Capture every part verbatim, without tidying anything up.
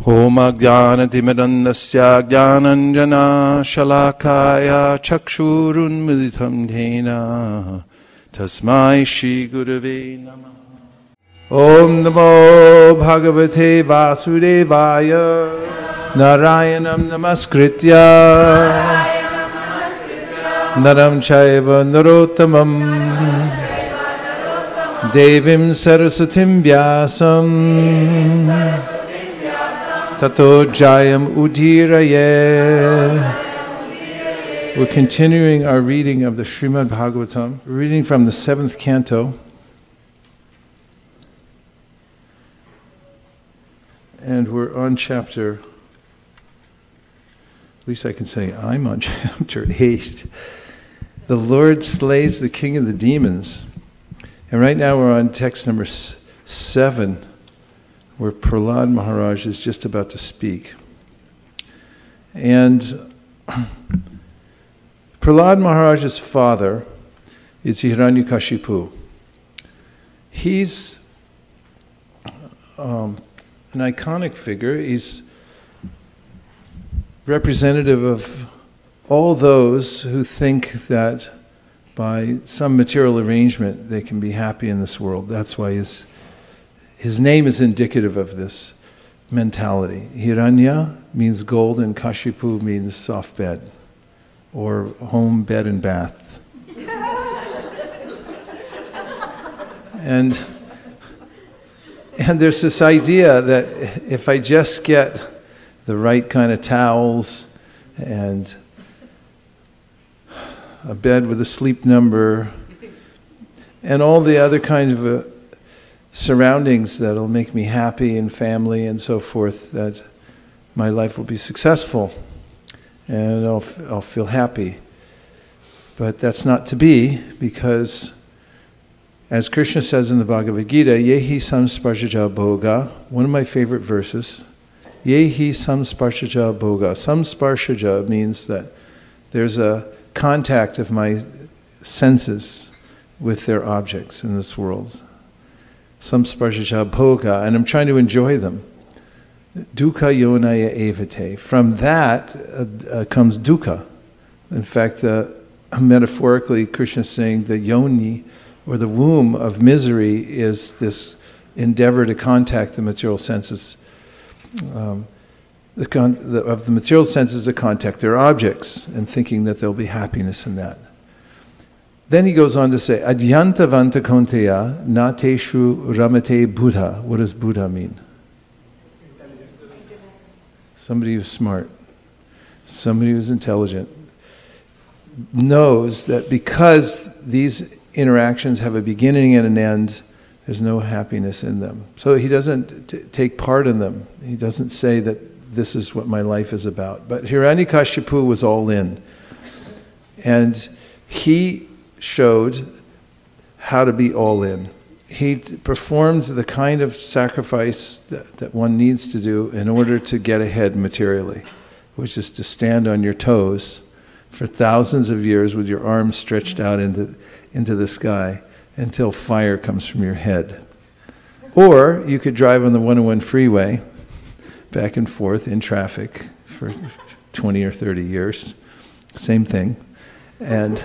Om Ajnanatimidandasya Jnananjana Shalakaya Chakshurun Militam Dhena Tasmai Shri Gurave Namah. Om Namo Bhagavate Vasudevaya Narayanam Namaskritya Naram Chaiva Narottamam Devim Sarasatim Vyasam Tato Jayam Udhiraye. We're continuing our reading of the Srimad Bhagavatam. We're reading from the seventh canto. And we're on chapter, at least I can say I'm on chapter eight. The Lord slays the king of the demons. And right now we're on text number seven, where Prahlad Maharaj is just about to speak. And Prahlad Maharaj's father is Hiranyakashipu. He's um, an iconic figure. He's representative of all those who think that by some material arrangement they can be happy in this world. That's why his His name is indicative of this mentality. Hiranya means gold and Kashipu means soft bed or home, bed, and bath. and, and there's this idea that if I just get the right kind of towels and a bed with a sleep number and all the other kinds of uh, surroundings that'll make me happy and family and so forth, that my life will be successful and I'll, I'll feel happy. But that's not to be, because as Krishna says in the Bhagavad Gita, Yehi samsparshaja bhoga, one of my favorite verses, Yehi samsparshaja bhoga. Samsparshaja means that there's a contact of my senses with their objects in this world. Samsparshaja bhoga, and I'm trying to enjoy them. Dukkha yonaya evate. From that uh, uh, comes dukkha. In fact, uh, metaphorically, Krishna is saying the yoni, or the womb of misery, is this endeavor to contact the material senses. Um, the con- the, of the material senses to contact their objects, and thinking that there'll be happiness in that. Then he goes on to say, Adyantavanta konteya nateshu ramate buddha. What does Buddha mean? Somebody who's smart. Somebody who's intelligent. Knows that because these interactions have a beginning and an end, there's no happiness in them. So he doesn't t- take part in them. He doesn't say that this is what my life is about. But Hiranyakashipu was all in. And he showed how to be all in. He performed the kind of sacrifice that, that one needs to do in order to get ahead materially, which is to stand on your toes for thousands of years with your arms stretched out into, into the sky until fire comes from your head. Or you could drive on the one oh one freeway back and forth in traffic for twenty or thirty years, same thing, and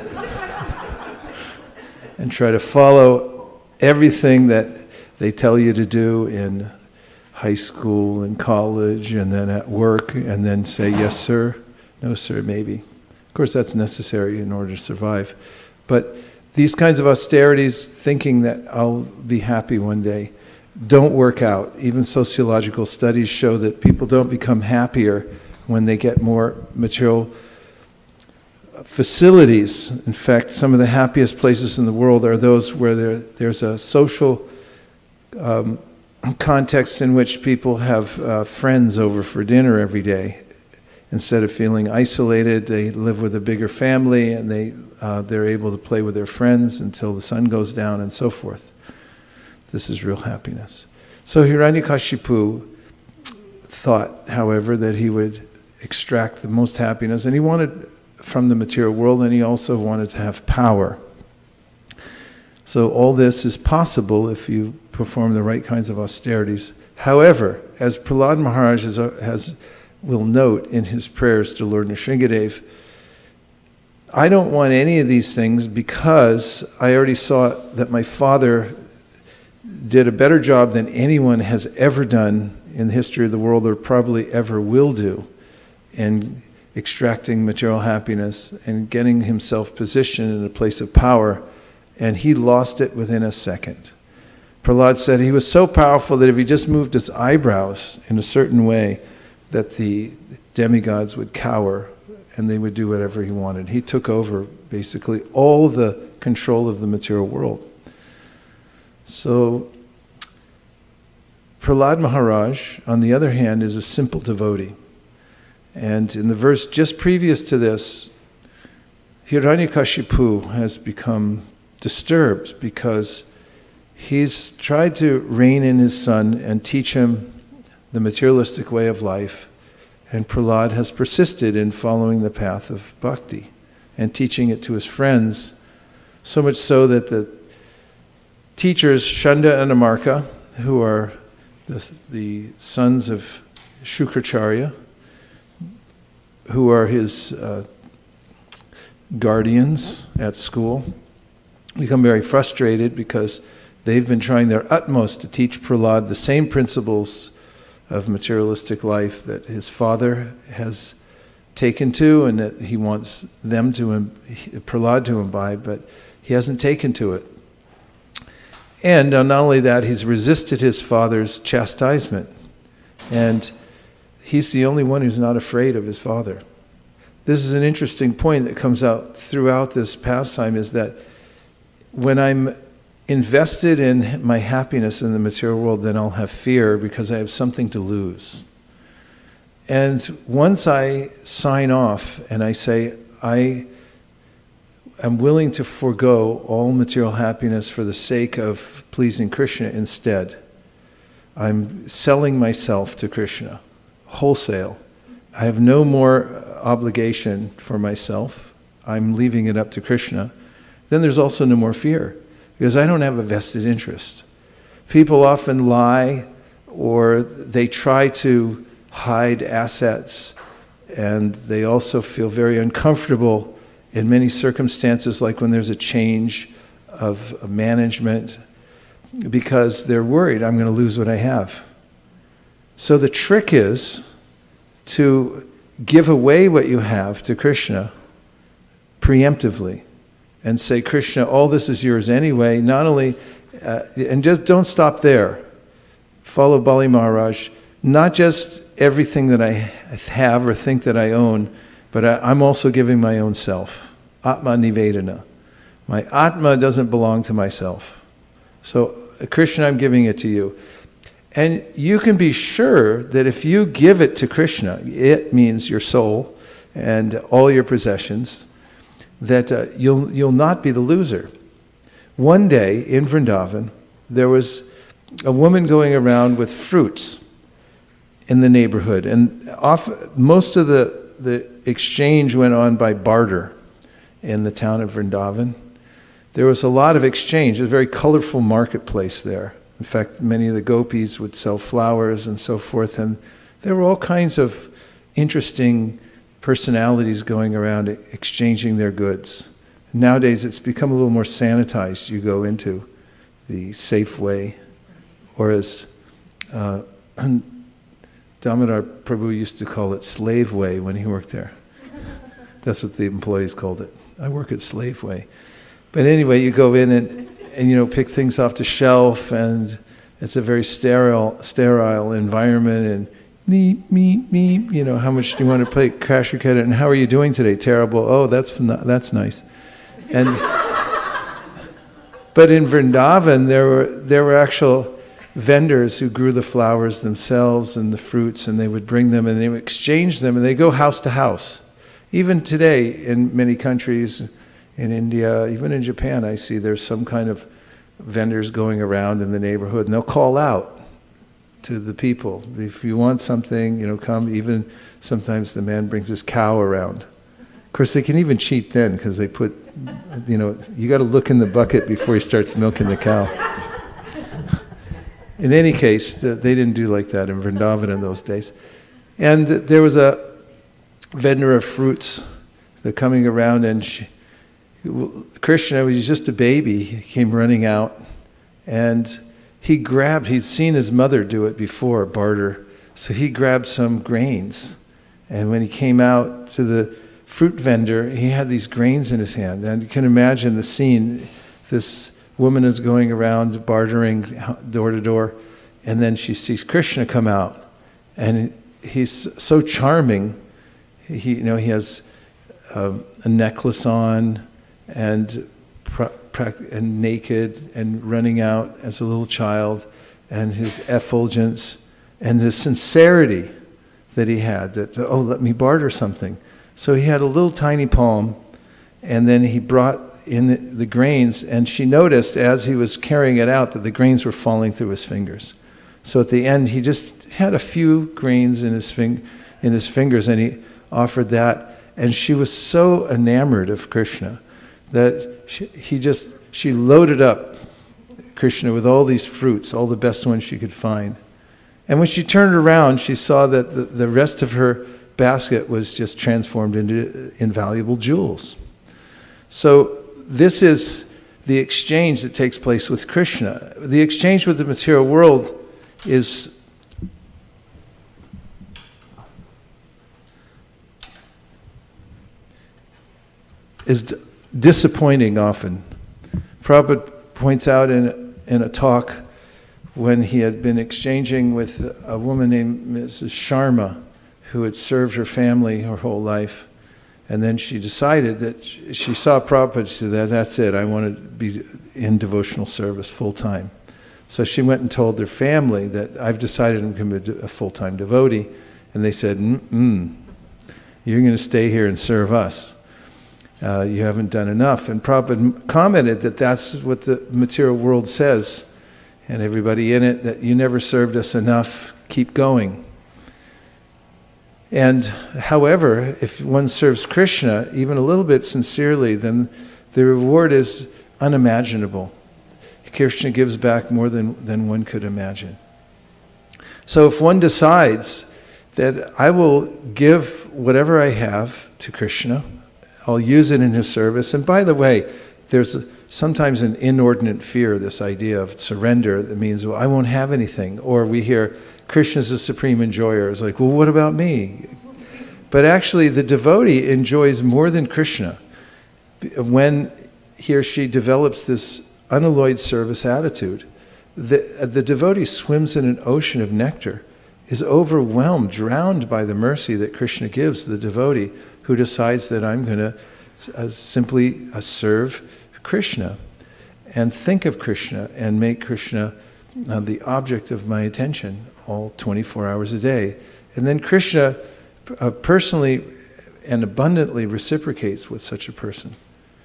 and try to follow everything that they tell you to do in high school and college and then at work, and then say, yes, sir, no, sir, maybe. Of course, that's necessary in order to survive. But these kinds of austerities, thinking that I'll be happy one day, don't work out. Even sociological studies show that people don't become happier when they get more material facilities. In fact, some of the happiest places in the world are those where there, there's a social um, context in which people have uh, friends over for dinner every day. Instead of feeling isolated, they live with a bigger family, and they, uh, they're able to play with their friends until the sun goes down and so forth. This is real happiness. So Hiranyakashipu thought, however, that he would extract the most happiness, and he wanted from the material world, and he also wanted to have power. So all this is possible if you perform the right kinds of austerities. However, as Prahlad Maharaj has, has, will note in his prayers to Lord Nrsingadev, I don't want any of these things because I already saw that my father did a better job than anyone has ever done in the history of the world, or probably ever will do, in extracting material happiness and getting himself positioned in a place of power, and he lost it within a second. Prahlad said he was so powerful that if he just moved his eyebrows in a certain way, that the demigods would cower and they would do whatever he wanted. He took over basically all the control of the material world. So Prahlad Maharaj, on the other hand, is a simple devotee. And in the verse just previous to this, Hiranyakashipu has become disturbed because he's tried to rein in his son and teach him the materialistic way of life. And Prahlad has persisted in following the path of bhakti and teaching it to his friends, so much so that the teachers, Shanda and Amarka, who are the, the sons of Shukracharya, who are his uh, guardians at school, become very frustrated because they've been trying their utmost to teach Prahlad the same principles of materialistic life that his father has taken to and that he wants them to, Prahlad to imbibe, but he hasn't taken to it. And not only that, he's resisted his father's chastisement. And he's the only one who's not afraid of his father. This is an interesting point that comes out throughout this pastime, is that when I'm invested in my happiness in the material world, then I'll have fear because I have something to lose. And once I sign off and I say, I am willing to forego all material happiness for the sake of pleasing Krishna instead, I'm selling myself to Krishna wholesale. I have no more obligation for myself. I'm leaving it up to Krishna. Then there's also no more fear, because I don't have a vested interest. People often lie, or they try to hide assets, and they also feel very uncomfortable in many circumstances, like when there's a change of management, because they're worried, I'm going to lose what I have. So the trick is to give away what you have to Krishna preemptively and say, Krishna, all this is yours anyway. Not only, uh, and just don't stop there. Follow Bali Maharaj. Not just everything that I have or think that I own, but I, I'm also giving my own self. Atma Nivedana. My Atma doesn't belong to myself. So, Krishna, I'm giving it to you. And you can be sure that if you give it to Krishna, it means your soul and all your possessions, that uh, you'll, you'll not be the loser. One day in Vrindavan, there was a woman going around with fruits in the neighborhood. And off, most of the, the exchange went on by barter in the town of Vrindavan. There was a lot of exchange. It was a very colorful marketplace there. In fact, many of the gopis would sell flowers and so forth, and there were all kinds of interesting personalities going around exchanging their goods. Nowadays, it's become a little more sanitized. You go into the Safeway, or as uh, Damodar Prabhu used to call it, Slave Way, when he worked there. That's what the employees called it. I work at Slaveway. But anyway, you go in and, and you know, pick things off the shelf, and it's a very sterile, sterile environment, and me, me, me, you know, how much do you want to pay, cash your credit, and how are you doing today? Terrible. Oh, that's that's nice. And but in Vrindavan, there were there were actual vendors who grew the flowers themselves and the fruits, and they would bring them and they would exchange them, and they go house to house. Even today, in many countries, in India, even in Japan, I see there's some kind of vendors going around in the neighborhood, and they'll call out to the people, if you want something, you know, come. Even sometimes the man brings his cow around. Of course, they can even cheat then, because they put, you know, you got to look in the bucket before he starts milking the cow. in any case, they didn't do like that in Vrindavan in those days. And there was a vendor of fruits that coming around, and she, Krishna was just a baby. He came running out, and he grabbed, he'd seen his mother do it before, barter, so he grabbed some grains. And when he came out to the fruit vendor, he had these grains in his hand. And you can imagine the scene. This woman is going around bartering door to door, and then she sees Krishna come out, and he's so charming. He, you know, he has um, a necklace on, and and naked, and running out as a little child, and his effulgence, and his sincerity that he had, that, oh, let me barter something. So he had a little tiny palm, and then he brought in the, the grains, and she noticed as he was carrying it out that the grains were falling through his fingers. So at the end, he just had a few grains in his, fing- in his fingers, and he offered that, and she was so enamored of Krishna that she, he just, she loaded up Krishna with all these fruits, all the best ones she could find. And when she turned around, she saw that the, the rest of her basket was just transformed into invaluable jewels. So this is the exchange that takes place with Krishna. The exchange with the material world is is d- disappointing often. Prabhupada points out in, in a talk when he had been exchanging with a woman named Missus Sharma, who had served her family her whole life. And then she decided that she saw Prabhupada, she said, that's it, I want to be in devotional service full time. So she went and told their family that I've decided I'm going to be a full-time devotee. And they said, mm-mm, you're going to stay here and serve us. Uh, you haven't done enough. And Prabhupada commented that that's what the material world says, and everybody in it, that you never served us enough, keep going. And however, if one serves Krishna even a little bit sincerely, then the reward is unimaginable. Krishna gives back more than, than one could imagine. So if one decides that I will give whatever I have to Krishna, I'll use it in his service. And by the way, there's a, sometimes an inordinate fear, this idea of surrender that means, well, I won't have anything. Or we hear, Krishna's the supreme enjoyer. It's like, well, what about me? But actually, the devotee enjoys more than Krishna when he or she develops this unalloyed service attitude. The, the devotee swims in an ocean of nectar, is overwhelmed, drowned by the mercy that Krishna gives the devotee who decides that I'm going to uh, simply uh, serve Krishna and think of Krishna and make Krishna uh, the object of my attention all twenty-four hours a day. And then Krishna uh, personally and abundantly reciprocates with such a person.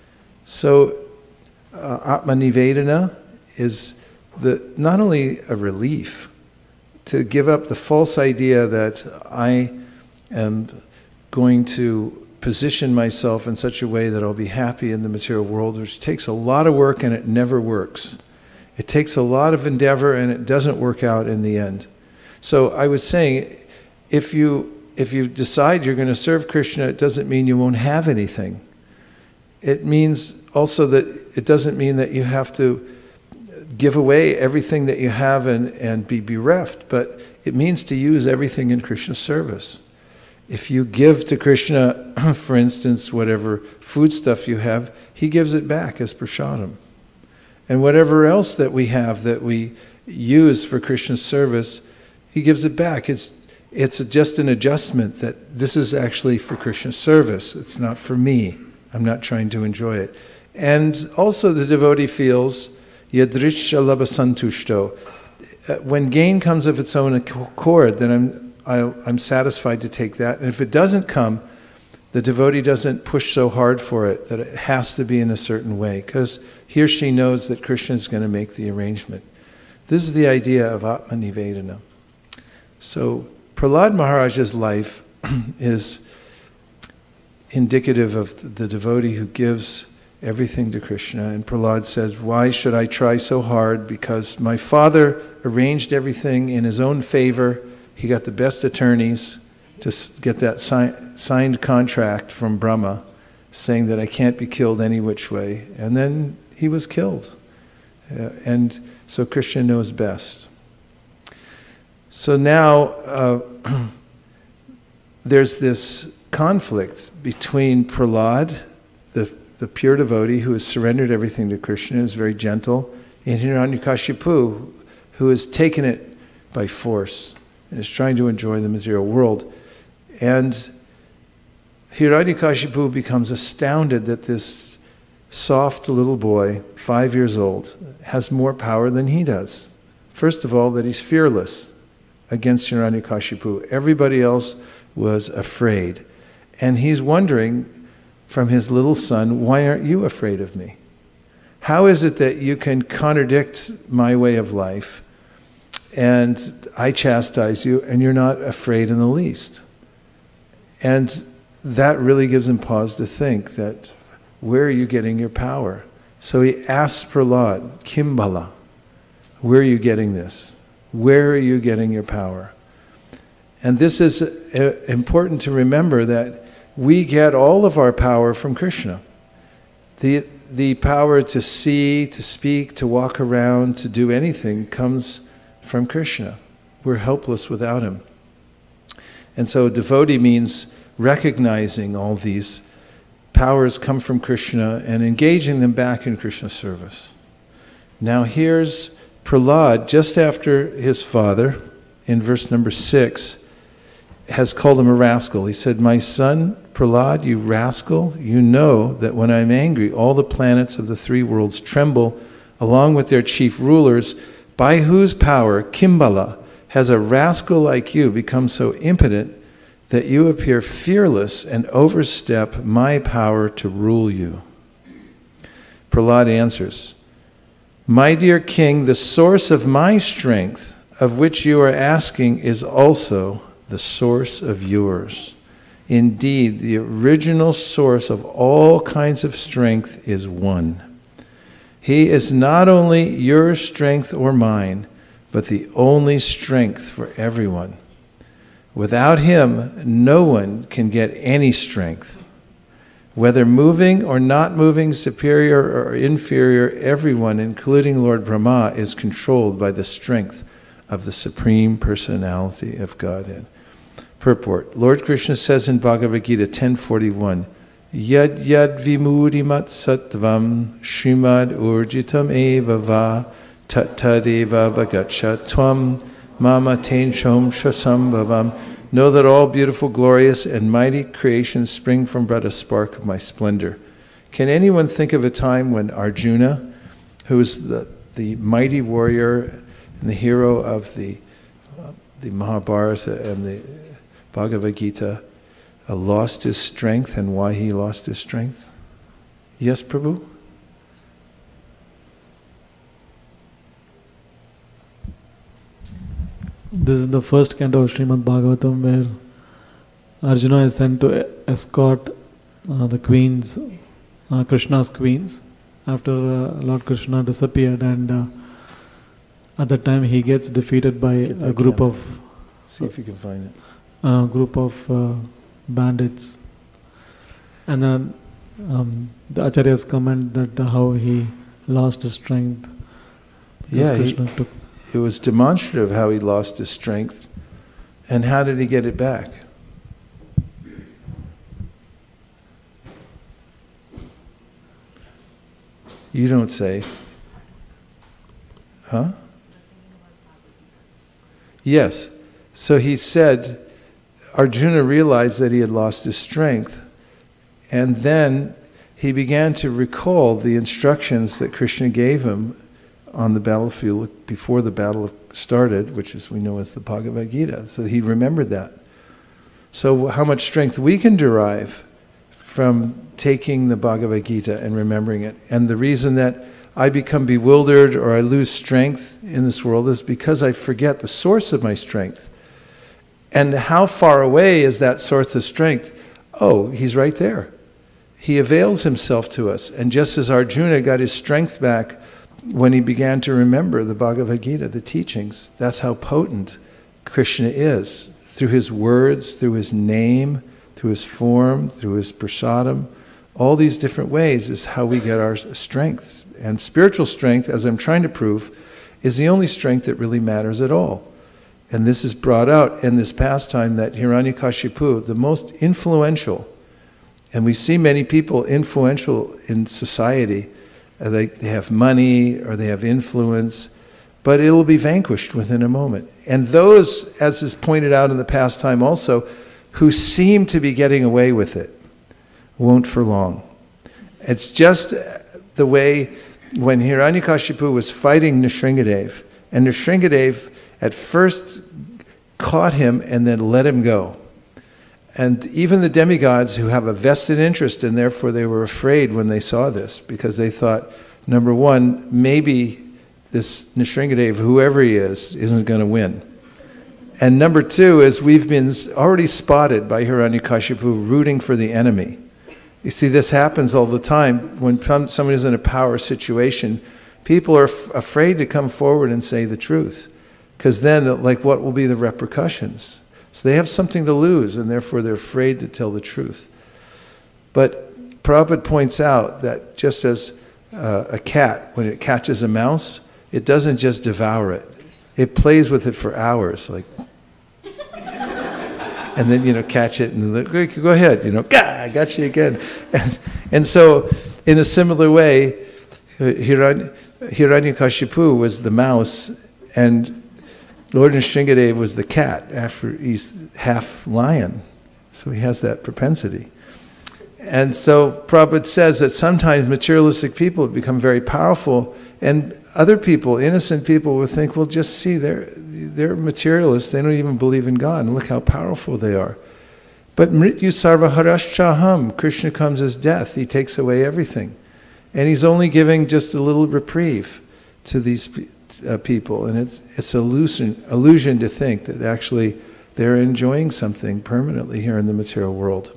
So uh, Atmanivedana is the, not only a relief to give up the false idea that I am going to position myself in such a way that I'll be happy in the material world, which takes a lot of work and it never works. It takes a lot of endeavor and it doesn't work out in the end. So I was saying, if you if you decide you're going to serve Krishna, it doesn't mean you won't have anything. It means also that it doesn't mean that you have to give away everything that you have and, and be bereft, but it means to use everything in Krishna's service. If you give to Krishna, for instance, whatever food stuff you have, he gives it back as prasadam. And whatever else that we have that we use for Krishna's service, he gives it back. It's it's just an adjustment that this is actually for Krishna's service. It's not for me. I'm not trying to enjoy it. And also the devotee feels yadrisha labha santushto. When gain comes of its own accord, then I'm I, I'm satisfied to take that. And if it doesn't come, the devotee doesn't push so hard for it that it has to be in a certain way, because he or she knows that Krishna is going to make the arrangement. This is the idea of Atmanivedana. So Prahlad Maharaj's life is indicative of the devotee who gives everything to Krishna. And Prahlad says, why should I try so hard? Because my father arranged everything in his own favor. He got the best attorneys to get that si- signed contract from Brahma saying that I can't be killed any which way. And then he was killed. Uh, and so Krishna knows best. So now uh, there's this conflict between Prahlad, the, the pure devotee who has surrendered everything to Krishna, is very gentle, and Hiranyakashipu, who has taken it by force and is trying to enjoy the material world. And Hiranyakashipu becomes astounded that this soft little boy, five years old, has more power than he does. First of all, that he's fearless against Hiranyakashipu. Everybody else was afraid. And he's wondering from his little son, why aren't you afraid of me? How is it that you can contradict my way of life and I chastise you and you're not afraid in the least? And that really gives him pause to think that, where are you getting your power? So he asks Prahlad, Kimbala, where are you getting this? Where are you getting your power? And this is uh, important to remember, that we get all of our power from Krishna. The, the power to see, to speak, to walk around, to do anything comes from Krishna. We're helpless without him. And so devotee means recognizing all these powers come from Krishna and engaging them back in Krishna's service. Now here's Prahlad, just after his father, in verse number six, has called him a rascal. He said, my son, Prahlad, you rascal, you know that when I'm angry, all the planets of the three worlds tremble, along with their chief rulers, by whose power, Kimbala, has a rascal like you become so impotent that you appear fearless and overstep my power to rule you. Prahlad answers, my dear king, the source of my strength, of which you are asking, is also the source of yours. Indeed, the original source of all kinds of strength is one. He is not only your strength or mine, but the only strength for everyone. Without him, no one can get any strength. Whether moving or not moving, superior or inferior, everyone, including Lord Brahma, is controlled by the strength of the Supreme Personality of Godhead. Purport. Lord Krishna says in Bhagavad Gita ten forty-one, Yad yad vimudimat sattvam shrimad urjitam eva va tat tadeva vagacha tvam mama tenshom shasambhavam. Know that all beautiful, glorious, and mighty creations spring from but a spark of my splendor. Can anyone think of a time when Arjuna, who is the, the mighty warrior and the hero of the, uh, the Mahabharata and the Bhagavad Gita, uh, lost his strength, and why he lost his strength? Yes, Prabhu? This is the first canto of Srimad Bhagavatam, where Arjuna is sent to escort uh, the queens, uh, Krishna's queens, after uh, Lord Krishna disappeared, and uh, at that time he gets defeated by a group camera. of see if you can find it. A group of uh, bandits, and then um, the acharyas comment that uh, how he lost his strength. Yeah, he, took it was demonstrative how he lost his strength, and how did he get it back? You don't say. Huh? Yes. So he said, Arjuna realized that he had lost his strength, and then he began to recall the instructions that Krishna gave him on the battlefield before the battle started, which is, we know, as the Bhagavad Gita. So he remembered that. So how much strength we can derive from taking the Bhagavad Gita and remembering it. And the reason that I become bewildered or I lose strength in this world is because I forget the source of my strength. And how far away is that source of strength? Oh, he's right there. he avails himself to us. And just as Arjuna got his strength back when he began to remember the Bhagavad Gita, the teachings, that's how potent Krishna is. Through his words, through his name, through his form, through his prasadam, all these different ways is how we get our strength. And spiritual strength, as I'm trying to prove, is the only strength that really matters at all. And this is brought out in this pastime that Hiranyakashipu, the most influential, and we see many people influential in society, uh, they, they have money or they have influence, but it will be vanquished within a moment. And those, as is pointed out in the pastime also, who seem to be getting away with it, won't for long. It's just the way when Hiranyakashipu was fighting Nrsingadev, and Nrsingadev at first caught him and then let him go. And even the demigods who have a vested interest, and therefore they were afraid when they saw this, because they thought, number one, maybe this Nrsingadev, whoever he is, isn't going to win. And number two is we've been already spotted by Hiranyakashipu rooting for the enemy. You see, this happens all the time. When somebody's in a power situation, people are f- afraid to come forward and say the truth. Because then, like, what will be the repercussions? So they have something to lose, and therefore they're afraid to tell the truth. But Prabhupada points out that just as uh, a cat, when it catches a mouse, it doesn't just devour it. It plays with it for hours, like, and then, you know, catch it, and then, go ahead, you know, Gah, I got you again. And, and so, in a similar way, Hirany, Hiranyakashipu was the mouse, and Lord Nrsingadev was the cat, after he's half lion. So he has that propensity. And so Prabhupada says that sometimes materialistic people become very powerful, and other people, innocent people, will think, well, just see, they're, they're materialists, they don't even believe in God, and look how powerful they are. But Mrityu Sarva Harashchaham, Krishna comes as death, he takes away everything. And he's only giving just a little reprieve to these uh, people, and it's, it's an illusion, illusion to think that actually they're enjoying something permanently here in the material world.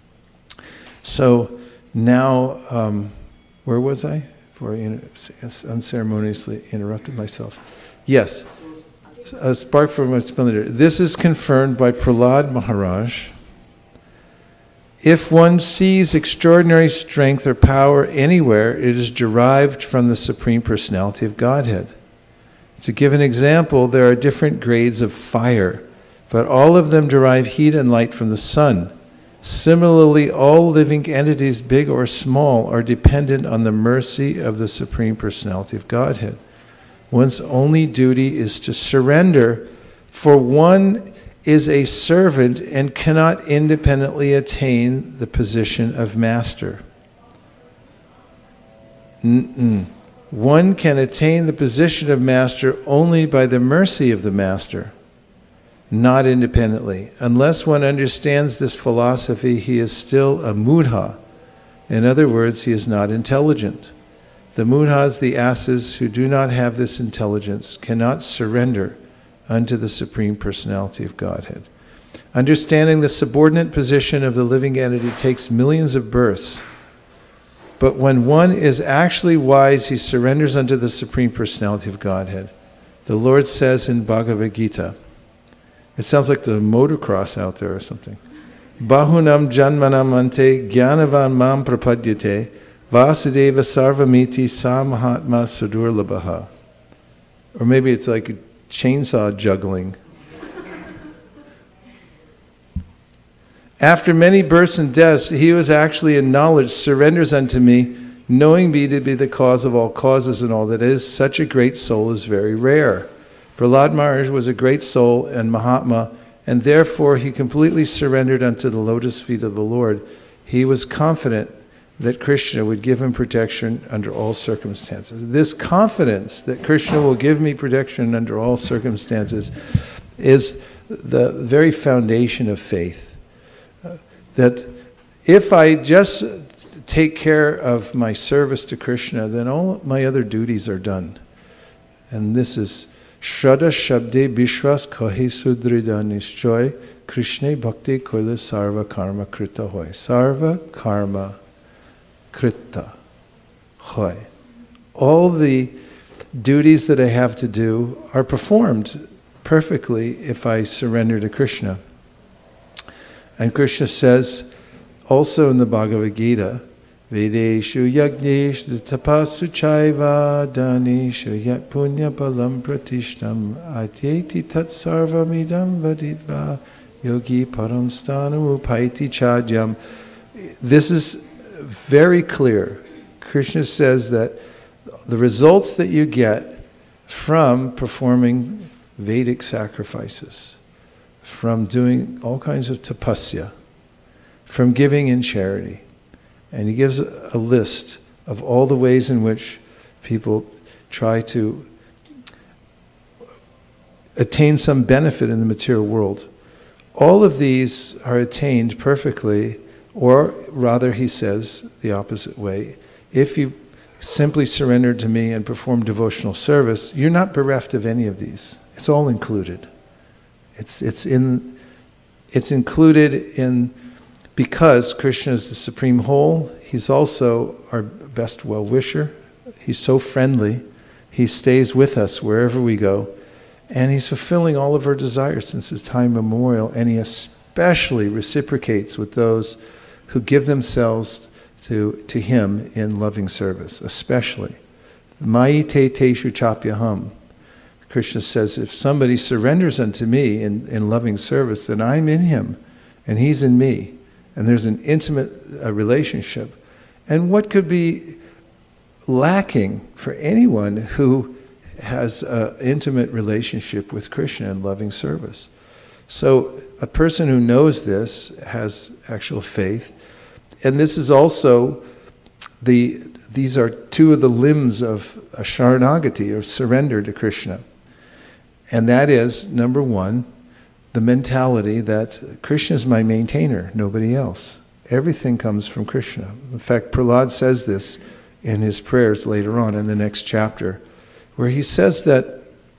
So now, um, where was I? Before I unceremoniously interrupted myself. Yes, a spark from my splendor. This is confirmed by Prahlad Maharaj. If one sees extraordinary strength or power anywhere, it is derived from the Supreme Personality of Godhead. To give an example, there are different grades of fire, but all of them derive heat and light from the sun. Similarly, all living entities, big or small, are dependent on the mercy of the Supreme Personality of Godhead. One's only duty is to surrender, for one is a servant and cannot independently attain the position of master. Mm-mm. One can attain the position of master only by the mercy of the master, not independently. Unless one understands this philosophy, he is still a mudha. In other words, he is not intelligent. The mudhas, the asses who do not have this intelligence, cannot surrender unto the Supreme Personality of Godhead. Understanding the subordinate position of the living entity takes millions of births. But when one is actually wise, he surrenders unto the Supreme Personality of Godhead. The Lord says in Bhagavad Gita, it sounds like the motocross out there or something. Bahunam janmanam ante gyanavan mam prapadyate vasudeva sarvamiti samahatma sudurlabhaha. Or maybe it's like a chainsaw juggling. After many births and deaths, he who is actually in knowledge surrenders unto me, knowing me to be the cause of all causes and all that is. Such a great soul is very rare. Prahlad Maharaj was a great soul and Mahatma, and therefore he completely surrendered unto the lotus feet of the Lord. He was confident that Krishna would give him protection under all circumstances. This confidence that Krishna will give me protection under all circumstances is the very foundation of faith. Uh, that if I just take care of my service to Krishna, then all my other duties are done. And this is Shraddha Shabde Bishwas Kahi Sudrida Nishchoy Krishna Bhakti Koila Sarva Karma Krita Hoy. Sarva Karma kritta. Hoy. All the duties that I have to do are performed perfectly if I surrender to Krishna. And Krishna says, also in the Bhagavad Gita, Vedeshu yagneshu tapasu chaiva daneshu yat punya palam pratishtam atyeti tat sarvamidam vadidva yogi param stanam upaiti chadyam. This is very clear. Krishna says that the results that you get from performing Vedic sacrifices, from doing all kinds of tapasya, from giving in charity. And he gives a list of all the ways in which people try to attain some benefit in the material world. All of these are attained perfectly, or rather he says the opposite way. If you simply surrender to me and perform devotional service, you're not bereft of any of these. It's all included. It's, it's, in, it's included in, because Krishna is the supreme whole, he's also our best well-wisher. He's so friendly. He stays with us wherever we go. And he's fulfilling all of our desires since the time immemorial. And he especially reciprocates with those who give themselves to, to him in loving service, especially. Mai te teshu chapyaham. Krishna says, if somebody surrenders unto me in, in loving service, then I'm in him and he's in me. And there's an intimate uh, relationship. And what could be lacking for anyone who has an intimate relationship with Krishna and loving service? So a person who knows this has actual faith. And this is also, the these are two of the limbs of a sharanagati, or surrender to Krishna. And that is, number one, the mentality that Krishna is my maintainer, nobody else. Everything comes from Krishna. In fact, Prahlad says this in his prayers later on in the next chapter, where he says that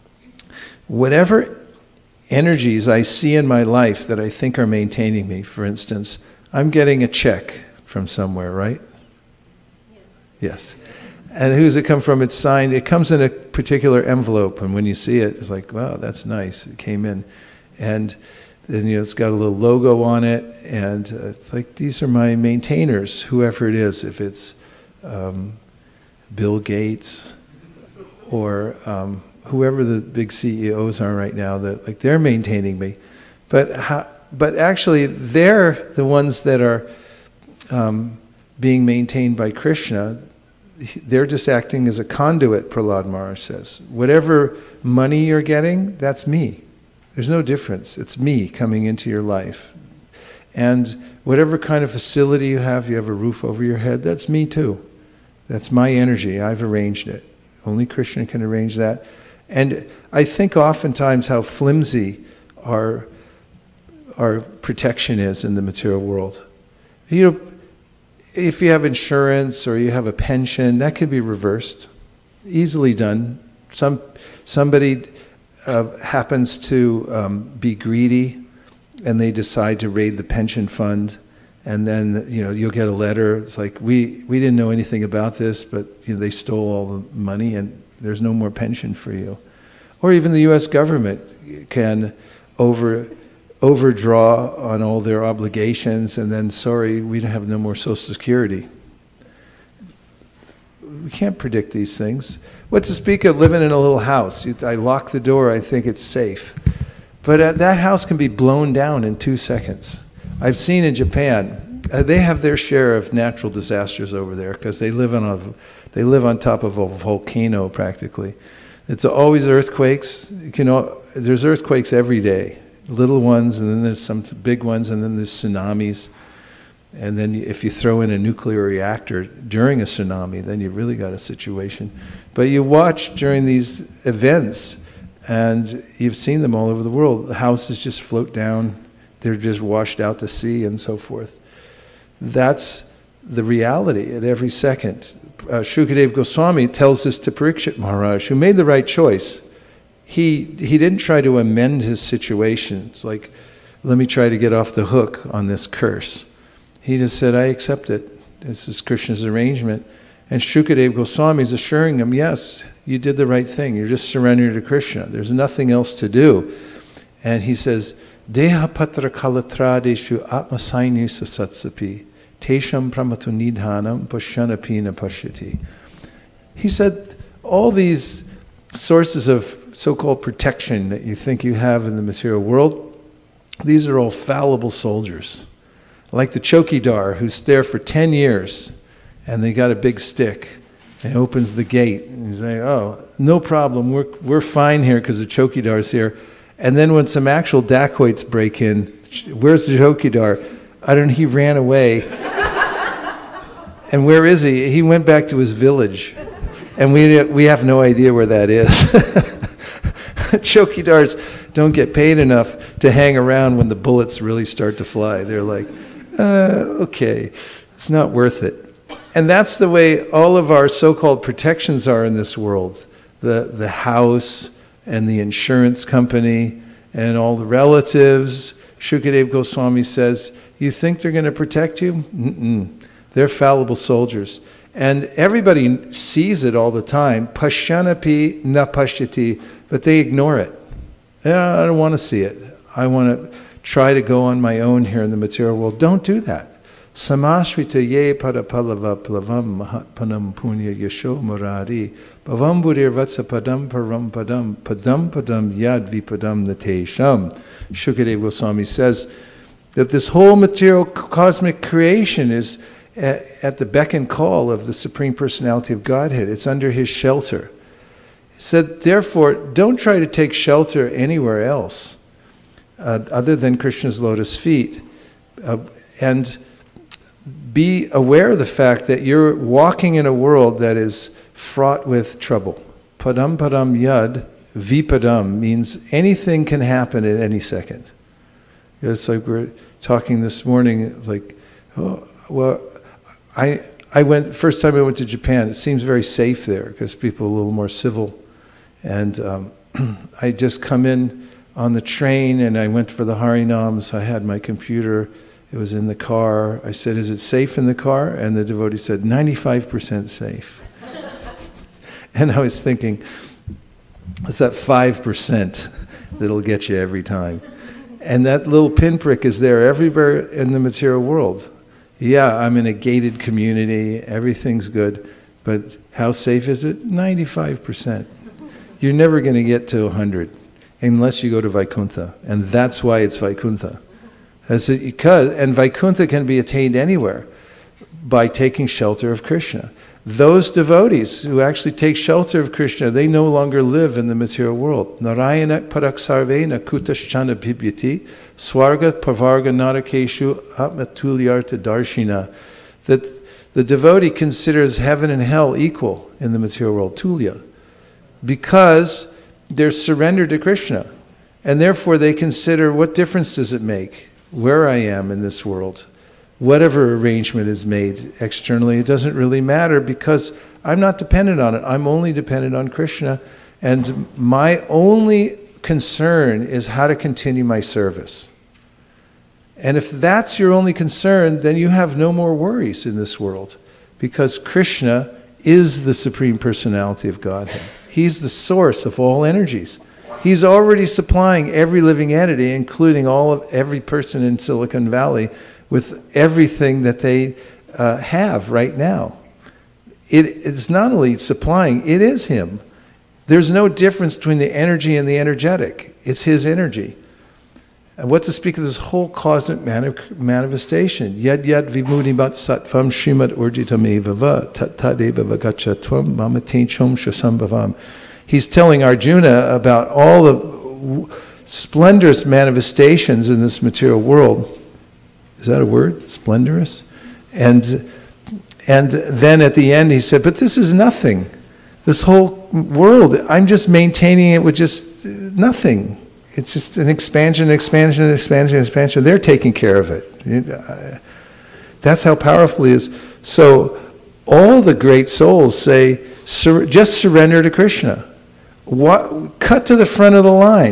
whatever energies I see in my life that I think are maintaining me, for instance, I'm getting a check from somewhere, right? Yes. Yes. And who's it come from? It's signed. It comes in a particular envelope, and when you see it, it's like, wow, that's nice. It came in. And then, you know, it's got a little logo on it, and uh, it's like, these are my maintainers, whoever it is, if it's um, Bill Gates or um, whoever the big C E Os are right now, that like they're maintaining me. But how, but actually, they're the ones that are um, being maintained by Krishna. They're just acting as a conduit, Prahlad Maharaj says. Whatever money you're getting, that's me. There's no difference. It's me coming into your life. And whatever kind of facility you have, you have a roof over your head, that's me too. That's my energy. I've arranged it. Only Krishna can arrange that. And I think oftentimes how flimsy our, our protection is in the material world. You know, if you have insurance or you have a pension, that could be reversed. Easily done. Some, somebody uh, happens to um, be greedy and they decide to raid the pension fund, and then, you know, you'll get a letter. It's like, we, we didn't know anything about this, but, you know, they stole all the money and there's no more pension for you. Or even the U S government can over... overdraw on all their obligations, and then, sorry, we have no more Social Security. We can't predict these things. What to speak of living in a little house? I lock the door, I think it's safe. But uh, that house can be blown down in two seconds. I've seen in Japan, uh, they have their share of natural disasters over there because they live on a, they live on top of a volcano practically. It's always earthquakes. You know, there's earthquakes every day. Little ones, and then there's some big ones, and then there's tsunamis. And then if you throw in a nuclear reactor during a tsunami, then you've really got a situation. But you watch during these events, and you've seen them all over the world. The houses just float down, they're just washed out to sea and so forth. That's the reality at every second. Uh, Shukadeva Goswami tells this to Parikshit Maharaj, who made the right choice. He, he didn't try to amend his situation. It's like, let me try to get off the hook on this curse. He just said, I accept it. This is Krishna's arrangement. And Shukadeva Goswami is assuring him, yes, you did the right thing. You're just surrendering to Krishna. There's nothing else to do. And he says, Deha patra kalatradeshu atmasaini susatsapi tesham pramatu nidhanam pashanapina pashyati. He said, all these sources of so-called protection that you think you have in the material world, these are all fallible soldiers. Like the chokidar who's there for ten years and they got a big stick and he opens the gate and he's like, oh, no problem, we're, we're fine here because the chokidar's here. And then when some actual dacoits break in, where's the chokidar? I don't know, he ran away. And where is he? He went back to his village. And we, we have no idea where that is. Chokidars don't get paid enough to hang around when the bullets really start to fly. They're like, uh, okay, it's not worth it. And that's the way all of our so-called protections are in this world. The, the house and the insurance company and all the relatives. Shukadeva Goswami says, you think they're going to protect you? Mm-mm. They're fallible soldiers. And everybody sees it all the time. Pashyanapi na pashyati, but they ignore it. Yeah, I don't want to see it. I want to try to go on my own here in the material world. Don't do that. Samashrita ye padapalava plavam mahatpanam punya yasho murari bhavam budir vatsa padam param padam padam padam yad vipadam natesham. Shukadeva Goswami says that this whole material cosmic creation is at the beck and call of the Supreme Personality of Godhead. It's under His shelter. He said, therefore, don't try to take shelter anywhere else uh, other than Krishna's lotus feet. Uh, and be aware of the fact that you're walking in a world that is fraught with trouble. Padam padam yad vipadam means anything can happen at any second. It's like we're talking this morning, like, oh, well, I I went, first time I went to Japan, it seems very safe there because people are a little more civil. And um, I just come in on the train and I went for the Harinams. I had my computer. It was in the car. I said, is it safe in the car? And the devotee said, ninety-five percent safe. And I was thinking, it's that five percent that'll get you every time. And that little pinprick is there everywhere in the material world. Yeah, I'm in a gated community, everything's good, but how safe is it? ninety-five percent. You're never going to get to one hundred unless you go to Vaikuntha, and that's why it's Vaikuntha. As it, because, and Vaikuntha can be attained anywhere by taking shelter of Krishna. Those devotees who actually take shelter of Krishna, they no longer live in the material world. Narayana paraksarvena kutaschana bhibyati swarga pavarga narakeshu atmatulyarta darshina. That the devotee considers heaven and hell equal in the material world, tulya, because they're surrendered to Krishna. And therefore they consider, what difference does it make where I am in this world? Whatever arrangement is made externally, it doesn't really matter because I'm not dependent on it. I'm only dependent on Krishna. And my only concern is how to continue my service. And if that's your only concern, then you have no more worries in this world because Krishna is the Supreme Personality of Godhead. He's the source of all energies. He's already supplying every living entity, including all of every person in Silicon Valley, with everything that they uh, have right now. It, it's not only supplying, it is Him. There's no difference between the energy and the energetic. It's His energy. And what to speak of this whole cosmic mani- manifestation? Yad yad vimudhimat sattvam srimad urjitam evava tat tadeva vagacha tvam mamatenchom shasambhavam. He's telling Arjuna about all the splendorous manifestations in this material world. Is that a word? Splendorous? And and then at the end he said, but this is nothing. This whole world, I'm just maintaining it with just nothing. It's just an expansion, expansion, expansion, expansion. They're taking care of it. That's how powerful He is. So all the great souls say, sur- just surrender to Krishna. What, cut to the front of the line.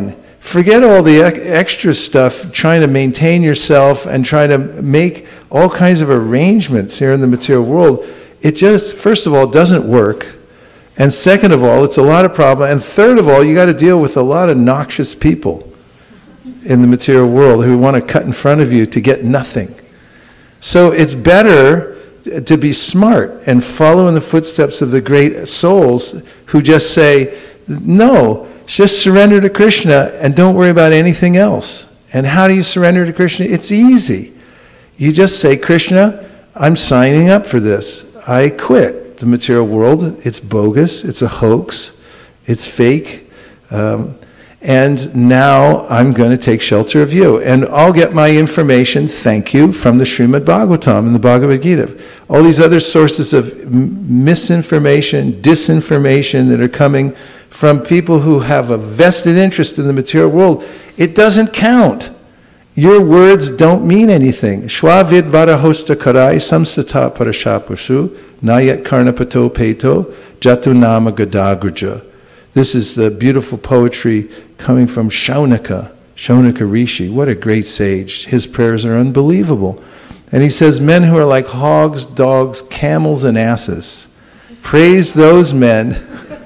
Forget all the extra stuff, trying to maintain yourself and trying to make all kinds of arrangements here in the material world. It just, first of all, doesn't work. And second of all, it's a lot of problem. And third of all, you got to deal with a lot of noxious people in the material world who want to cut in front of you to get nothing. So it's better to be smart and follow in the footsteps of the great souls who just say, no, just surrender to Krishna and don't worry about anything else. And how do you surrender to Krishna? It's easy. You just say, Krishna, I'm signing up for this. I quit the material world. It's bogus. It's a hoax. It's fake. Um, and now I'm going to take shelter of you. And I'll get my information, thank you, from the Srimad Bhagavatam and the Bhagavad Gita. All these other sources of m- misinformation, disinformation that are coming from people who have a vested interest in the material world, it doesn't count. Your words don't mean anything. Shwavid varahosta karai samsata parashapusu nayat karnapato peto jatunama gadagraja. This is the beautiful poetry coming from Shaunaka, Shaunaka Rishi. What a great sage. His prayers are unbelievable. And he says, men who are like hogs, dogs, camels, and asses. Praise those men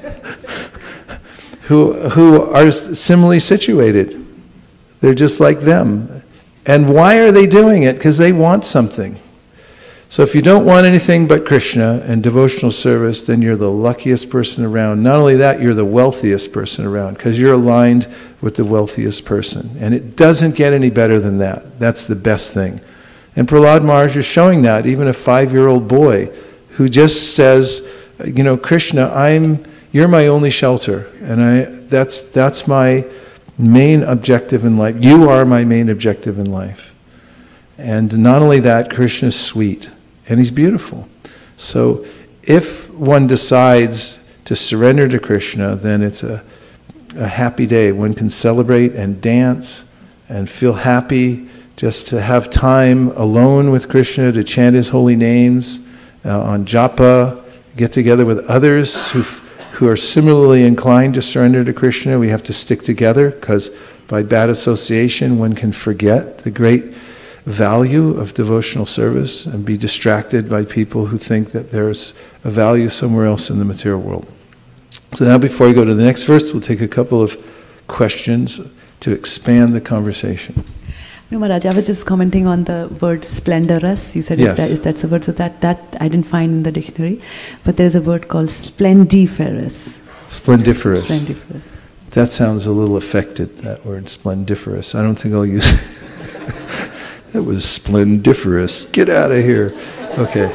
who, who are similarly situated. They're just like them. And why are they doing it? Because they want something. So if you don't want anything but Krishna and devotional service, then you're the luckiest person around. Not only that, you're the wealthiest person around, because you're aligned with the wealthiest person. And it doesn't get any better than that. That's the best thing. And Prahlad Maharaj is showing that, even a five-year-old boy who just says, you know, Krishna, I'm, you're my only shelter. And I, that's, that's my main objective in life. You are my main objective in life. And not only that, Krishna's sweet. And he's beautiful. So if one decides to surrender to Krishna, then it's a, a happy day. One can celebrate and dance and feel happy just to have time alone with Krishna, to chant his holy names uh, on japa, get together with others who who are similarly inclined to surrender to Krishna. We have to stick together, because by bad association one can forget the great value of devotional service and be distracted by people who think that there's a value somewhere else in the material world. So now, before we go to the next verse, we'll take a couple of questions to expand the conversation. No, Maharaj, I was just commenting on the word splendorous. You said yes. that, is that's a word, so that, that I didn't find in the dictionary. But there's a word called splendiferous. Splendiferous. Splendiferous. That sounds a little affected, that word, splendiferous. I don't think I'll use it. That was splendiferous. Get out of here. Okay.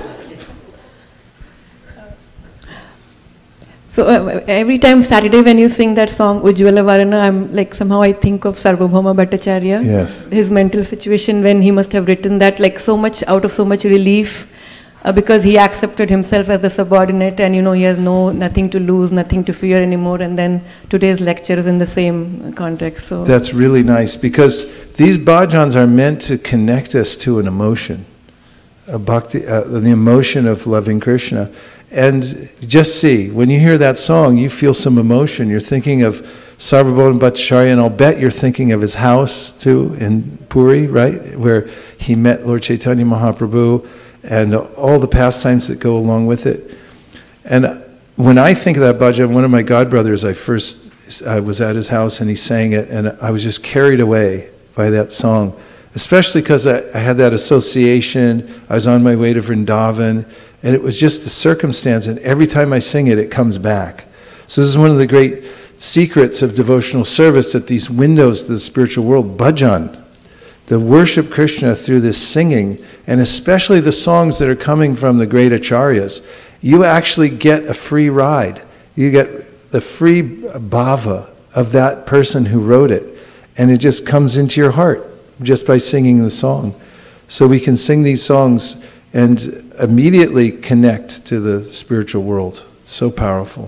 So uh, every time Saturday when you sing that song Ujjwala Varana, I'm like, somehow I think of Sarvabhauma Bhattacharya. Yes. His mental situation when he must have written that, like so much, out of so much relief, uh, because he accepted himself as the subordinate, and you know he has no nothing to lose, nothing to fear anymore. And then today's lecture is in the same context. So that's really nice, because these bhajans are meant to connect us to an emotion, a bhakti, uh, the emotion of loving Krishna. And just see, when you hear that song, you feel some emotion. You're thinking of Sarvabhauma Bhattacharya, and I'll bet you're thinking of his house too in Puri, right? Where he met Lord Chaitanya Mahaprabhu and all the pastimes that go along with it. And when I think of that bhajan, one of my godbrothers, I first I was at his house and he sang it, and I was just carried away by that song, especially because I, I had that association. I was on my way to Vrindavan. And it was just the circumstance, and every time I sing it, it comes back. So this is one of the great secrets of devotional service, that these windows to the spiritual world, bhajan, to worship Krishna through this singing, and especially the songs that are coming from the great acharyas, you actually get a free ride. You get the free bhava of that person who wrote it, and it just comes into your heart just by singing the song. So we can sing these songs and immediately connect to the spiritual world. So powerful.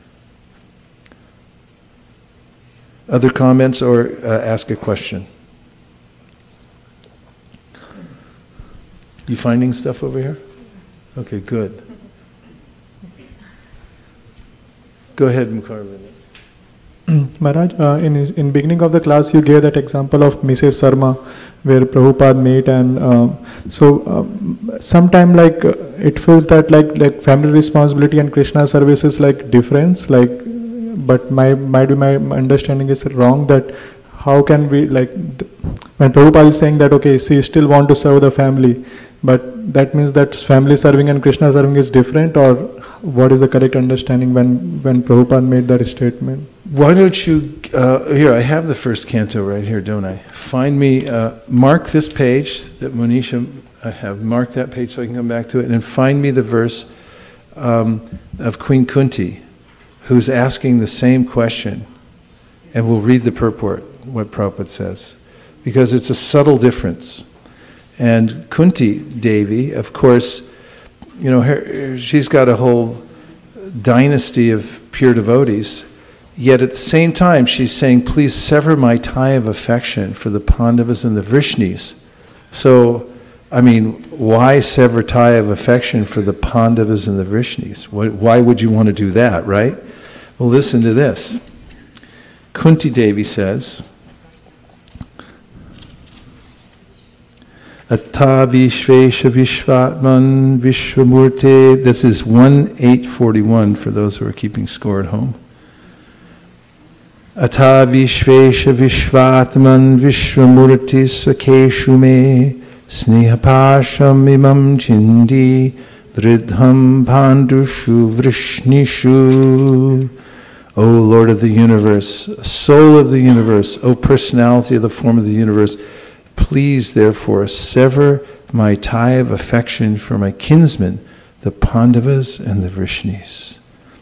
Other comments, or uh, ask a question? You finding stuff over here? Okay, good. Go ahead, Mukharvan. Maharaj, uh, in in beginning of the class, you gave that example of Missus Sarma, where Prabhupada met, and uh, so um, sometime like uh, it feels that like like family responsibility and Krishna service is like difference, like, but my might be my understanding is wrong. That how can we like th- when Prabhupada is saying that okay, she still want to serve the family, but that means that family serving and Krishna serving is different, or what is the correct understanding when when Prabhupada made that statement? Why don't you, uh, here, I have the first canto right here, don't I? Find me, uh, mark this page that Monisha, I have marked that page so I can come back to it, and find me the verse um, of Queen Kunti, who's asking the same question, and we'll read the purport, what Prabhupada says, because it's a subtle difference. And Kunti Devi, of course, you know, her, she's got a whole dynasty of pure devotees. Yet at the same time, she's saying, please sever my tie of affection for the Pandavas and the Vrishnis. So, I mean, why sever tie of affection for the Pandavas and the Vrishnis? Why would you want to do that, right? Well, listen to this. Kunti Devi says, Atta Vishvesha Vishvatman Vishvamurte. This is one eight forty-one for those who are keeping score at home. Ata Vishvesha Vishvatman Vishvamurti Svakeshu me Snehapasham imam chindi Dridham Pandushu Vrishnishu. O Lord of the universe, soul of the universe, O personality of the form of the universe, please therefore sever my tie of affection for my kinsmen, the Pandavas and the Vrishnis.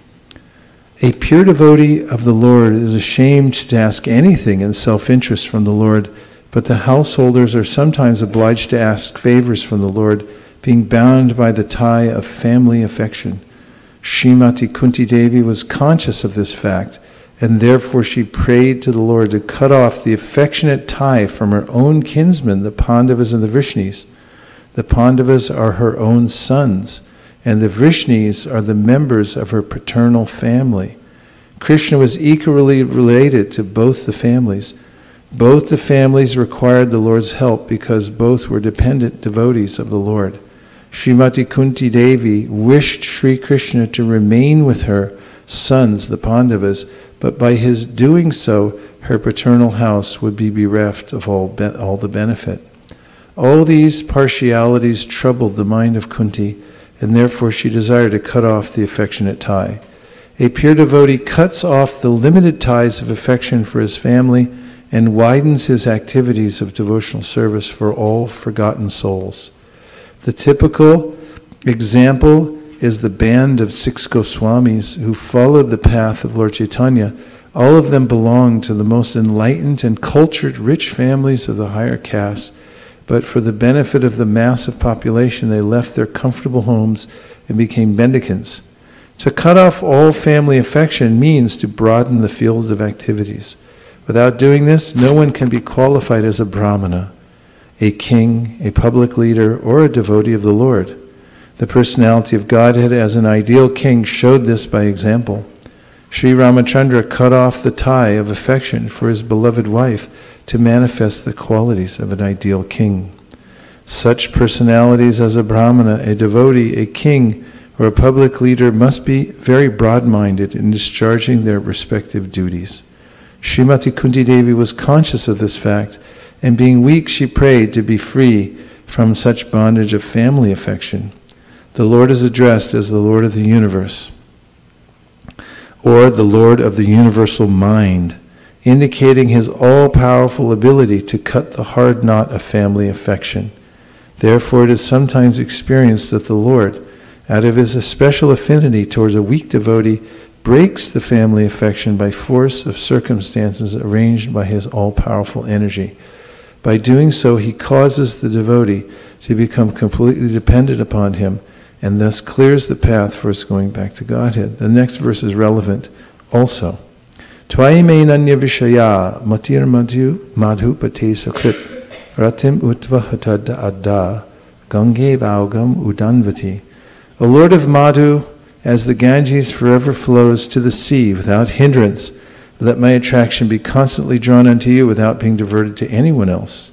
A pure devotee of the Lord is ashamed to ask anything in self-interest from the Lord, but the householders are sometimes obliged to ask favors from the Lord, being bound by the tie of family affection. Srimati Kunti Devi was conscious of this fact, and therefore she prayed to the Lord to cut off the affectionate tie from her own kinsmen, the Pandavas and the Vrishnis. The Pandavas are her own sons, and the Vrishnis are the members of her paternal family. Krishna was equally related to both the families. Both the families required the Lord's help because both were dependent devotees of the Lord. Srimati Kunti Devi wished Sri Krishna to remain with her sons, the Pandavas, but by his doing so, her paternal house would be bereft of all, be- all the benefit. All these partialities troubled the mind of Kunti, and therefore she desired to cut off the affectionate tie. A pure devotee cuts off the limited ties of affection for his family and widens his activities of devotional service for all forgotten souls. The typical example is the band of six Goswamis who followed the path of Lord Chaitanya. All of them belonged to the most enlightened and cultured rich families of the higher caste, but for the benefit of the massive population, they left their comfortable homes and became mendicants. To cut off all family affection means to broaden the field of activities. Without doing this, no one can be qualified as a brahmana, a king, a public leader, or a devotee of the Lord. The personality of Godhead as an ideal king showed this by example. Sri Ramachandra cut off the tie of affection for his beloved wife to manifest the qualities of an ideal king. Such personalities as a brahmana, a devotee, a king, or a public leader must be very broad-minded in discharging their respective duties. Srimati Kunti Devi was conscious of this fact, and being weak, she prayed to be free from such bondage of family affection. The Lord is addressed as the Lord of the universe, or the Lord of the universal mind, indicating his all-powerful ability to cut the hard knot of family affection. Therefore, it is sometimes experienced that the Lord, out of his especial affinity towards a weak devotee, breaks the family affection by force of circumstances arranged by his all-powerful energy. By doing so, he causes the devotee to become completely dependent upon him, and thus clears the path for its going back to Godhead. The next verse is relevant also. Tvaime nanya vishaya matir madhu madhu pate sakrit ratim utva hatada adda gange vaugam udanvati. O Lord of Madhu, as the Ganges forever flows to the sea without hindrance, Let my attraction be constantly drawn unto you without being diverted to anyone else.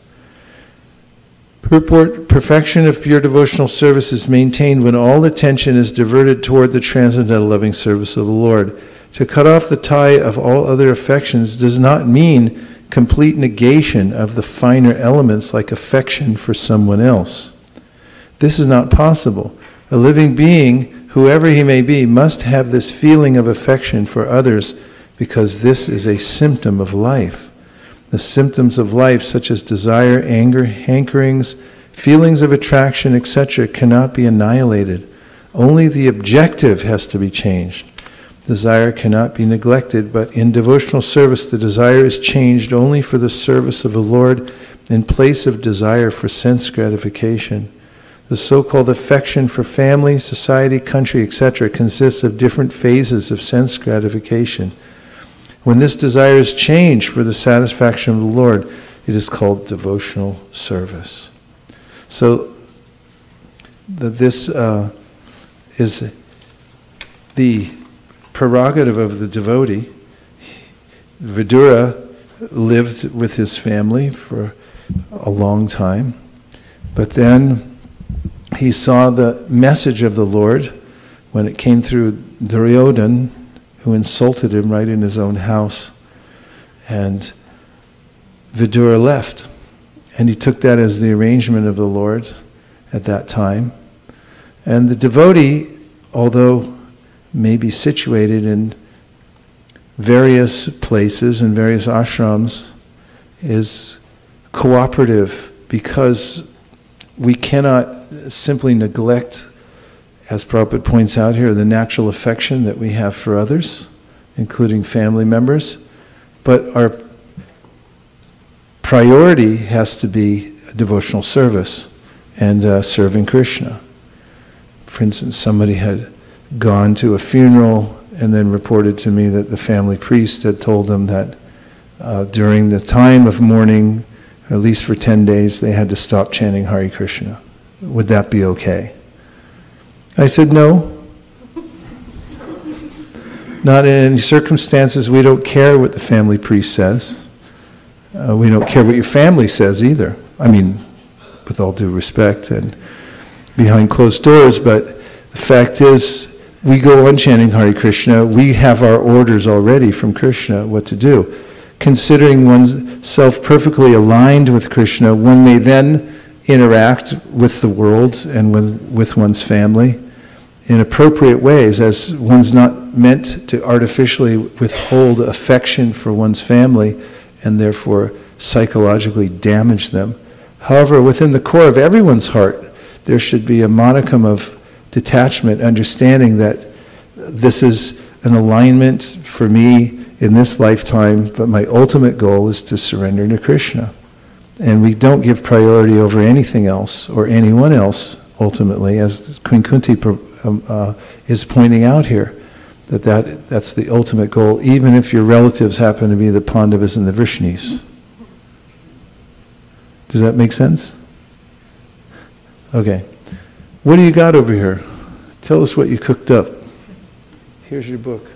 Purport, perfection of pure devotional service is maintained when all attention is diverted toward the transcendental loving service of the Lord. To cut off the tie of all other affections does not mean complete negation of the finer elements like affection for someone else. This is not possible. A living being, whoever he may be, must have this feeling of affection for others because this is a symptom of life. The symptoms of life, such as desire, anger, hankerings, feelings of attraction, et cetera, cannot be annihilated. Only the objective has to be changed. Desire cannot be neglected, but in devotional service, the desire is changed only for the service of the Lord in place of desire for sense gratification. The so-called affection for family, society, country, et cetera consists of different phases of sense gratification. When this desire is changed for the satisfaction of the Lord, it is called devotional service. So that this uh, is the prerogative of the devotee. Vidura lived with his family for a long time, but then he saw the message of the Lord when it came through Duryodhana, who insulted him right in his own house. And Vidura left. And he took that as the arrangement of the Lord at that time. And the devotee, although may be situated in various places and various ashrams, is cooperative because we cannot simply neglect, as Prabhupada points out here, the natural affection that we have for others, including family members, but our priority has to be devotional service and uh, serving Krishna. For instance, somebody had gone to a funeral and then reported to me that the family priest had told them that uh, during the time of mourning, at least for ten days, they had to stop chanting Hare Krishna. Would that be okay? I said, no. Not in any circumstances. We don't care what the family priest says. Uh, we don't care what your family says either. I mean, with all due respect and behind closed doors, but the fact is, we go on chanting Hare Krishna. We have our orders already from Krishna what to do. Considering oneself perfectly aligned with Krishna, one may then interact with the world and with, with one's family in appropriate ways, as one's not meant to artificially withhold affection for one's family and therefore psychologically damage them. However, within the core of everyone's heart, there should be a modicum of detachment, understanding that this is an alignment for me in this lifetime, but my ultimate goal is to surrender to Krishna. And we don't give priority over anything else or anyone else, ultimately, as Queen Kunti um, uh, is pointing out here, that, that that's the ultimate goal, even if your relatives happen to be the Pandavas and the Vrishnis. Does that make sense? Okay. What do you got over here? Tell us what you cooked up. Here's your book.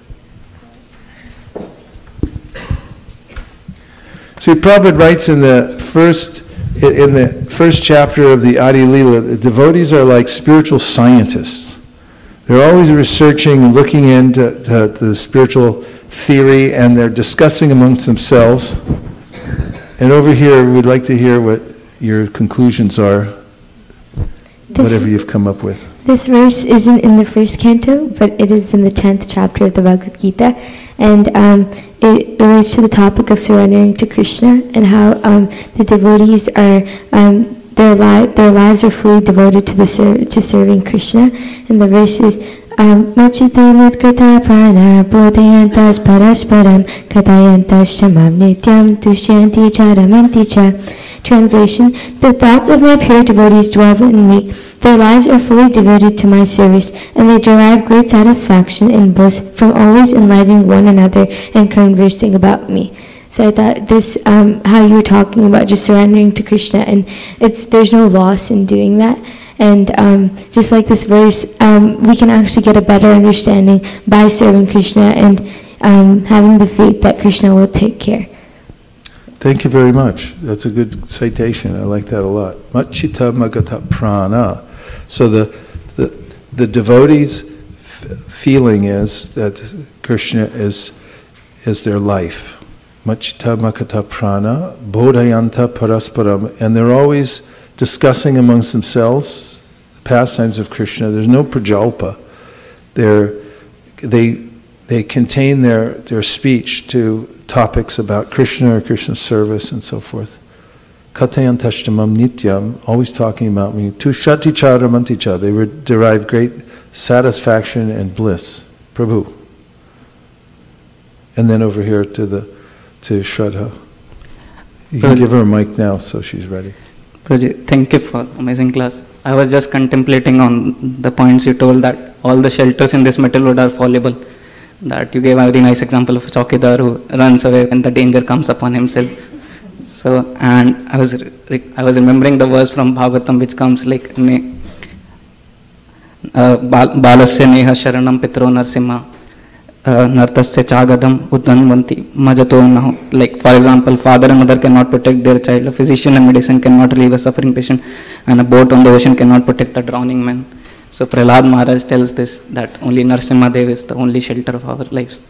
See, Prabhupada writes in the first in the first chapter of the Adi Lila, the devotees are like spiritual scientists. They're always researching and looking into to, to the spiritual theory, and they're discussing amongst themselves. And over here, we'd like to hear what your conclusions are, this, whatever you've come up with. This verse isn't in the first canto, but it is in the tenth chapter of the Bhagavad Gita, and um, it relates to the topic of surrendering to Krishna and how um, the devotees are um, their li- their lives are fully devoted to the ser- to serving Krishna. And the verse is Machita Madkata Prana Bodhayantas Parasparam Katayantas Shamam Nityam Tushyanti Charamanti Cha. Translation: the thoughts of my pure devotees dwell in me. Their lives are fully devoted to my service, and they derive great satisfaction and bliss from always enlightening one another and conversing about me. So I thought this, um, how you were talking about just surrendering to Krishna, and it's there's no loss in doing that. And um, just like this verse, um, we can actually get a better understanding by serving Krishna, and um, having the faith that Krishna will take care. Thank you very much. That's a good citation. I like that a lot. Machita magata prana. So the the, the devotee's f- feeling is that Krishna is is their life. Machita magata prana, bodhayanta parasparam. And they're always discussing amongst themselves the pastimes of Krishna. There's no prajalpa. They're, they they contain their, their speech to topics about Krishna or Krishna's service and so forth. Katayantashtamam nityam, always talking about me. Tushati charamanticha, they would derive great satisfaction and bliss. Prabhu. And then over here to the to Shraddha. You can Prabhu. give her a mic now so she's ready. Prabhuji, thank you for amazing class. I was just contemplating on the points you told that all the shelters in this metal world are fallible. That you gave a very nice example of a chowkidar who runs away when the danger comes upon himself. So, and I was re- I was remembering the verse from Bhagavatam which comes like ne, uh, Balasya neha sharanam pitro narsimha nartasya chagadam uddanvanti majato naho. Like for example, father and mother cannot protect their child, a physician and medicine cannot relieve a suffering patient, and a boat on the ocean cannot protect a drowning man. So Prahlad Maharaj tells this, that only Narasimha Dev is the only shelter of our lives.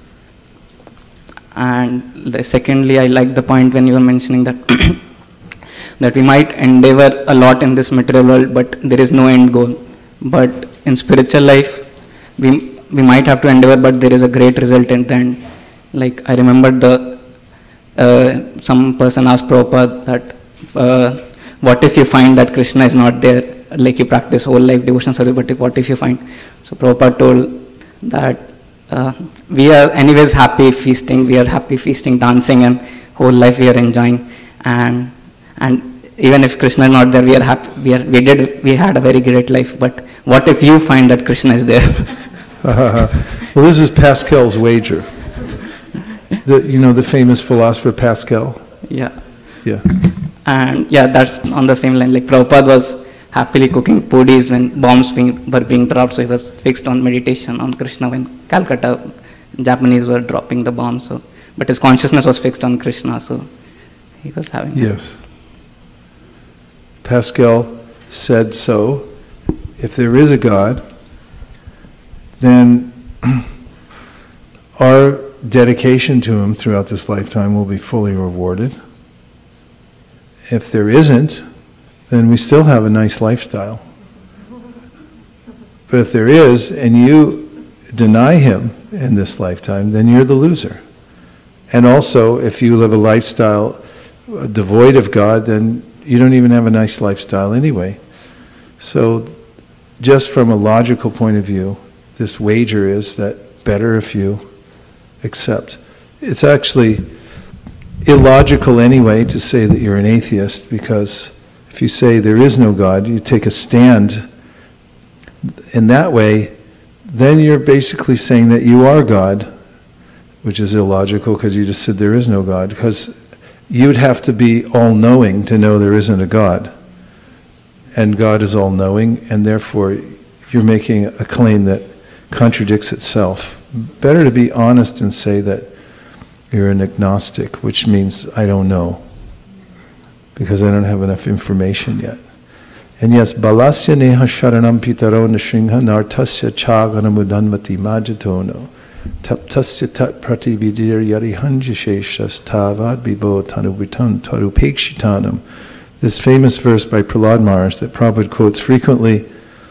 And the, secondly, I like the point when you were mentioning that that we might endeavor a lot in this material world, but there is no end goal. But in spiritual life, we we might have to endeavor, but there is a great result at the end. Like I remember the uh, some person asked Prabhupada that uh, what if you find that Krishna is not there? Like you practice whole life devotion service, but if, what if you find? So Prabhupada told that uh, we are anyways happy feasting, we are happy feasting, dancing, and whole life we are enjoying. And and even if Krishna is not there, we are happy. We are we did we had a very great life. But what if you find that Krishna is there? Well, this is Pascal's wager. The, you know the famous philosopher Pascal? Yeah. Yeah. And yeah, that's on the same line. Like Prabhupada was happily cooking pudis when bombs being, were being dropped, so he was fixed on meditation on Krishna when Calcutta Japanese were dropping the bombs. So, but his consciousness was fixed on Krishna, so he was having. Yes. Pascal said so. If there is a God, then our dedication to Him throughout this lifetime will be fully rewarded. If there isn't, then we still have a nice lifestyle. But if there is, and you deny Him in this lifetime, then you're the loser. And also, if you live a lifestyle devoid of God, then you don't even have a nice lifestyle anyway. So, just from a logical point of view, this wager is that better if you accept. It's actually illogical anyway to say that you're an atheist, because if you say there is no God, you take a stand in that way, then you're basically saying that you are God, which is illogical because you just said there is no God, because you'd have to be all-knowing to know there isn't a God. And God is all-knowing, and therefore you're making a claim that contradicts itself. Better to be honest and say that you're an agnostic, which means I don't know, because I don't have enough information yet. And yes, balasya neha sharanam pitaro nashringha nartasya chaganamudanmati majatono taptasya tat pratividir yarihanjasheshas tavad bibo tanubitan twarupekshitanam. This famous verse by Prahlad Maharaj that Prabhupada quotes frequently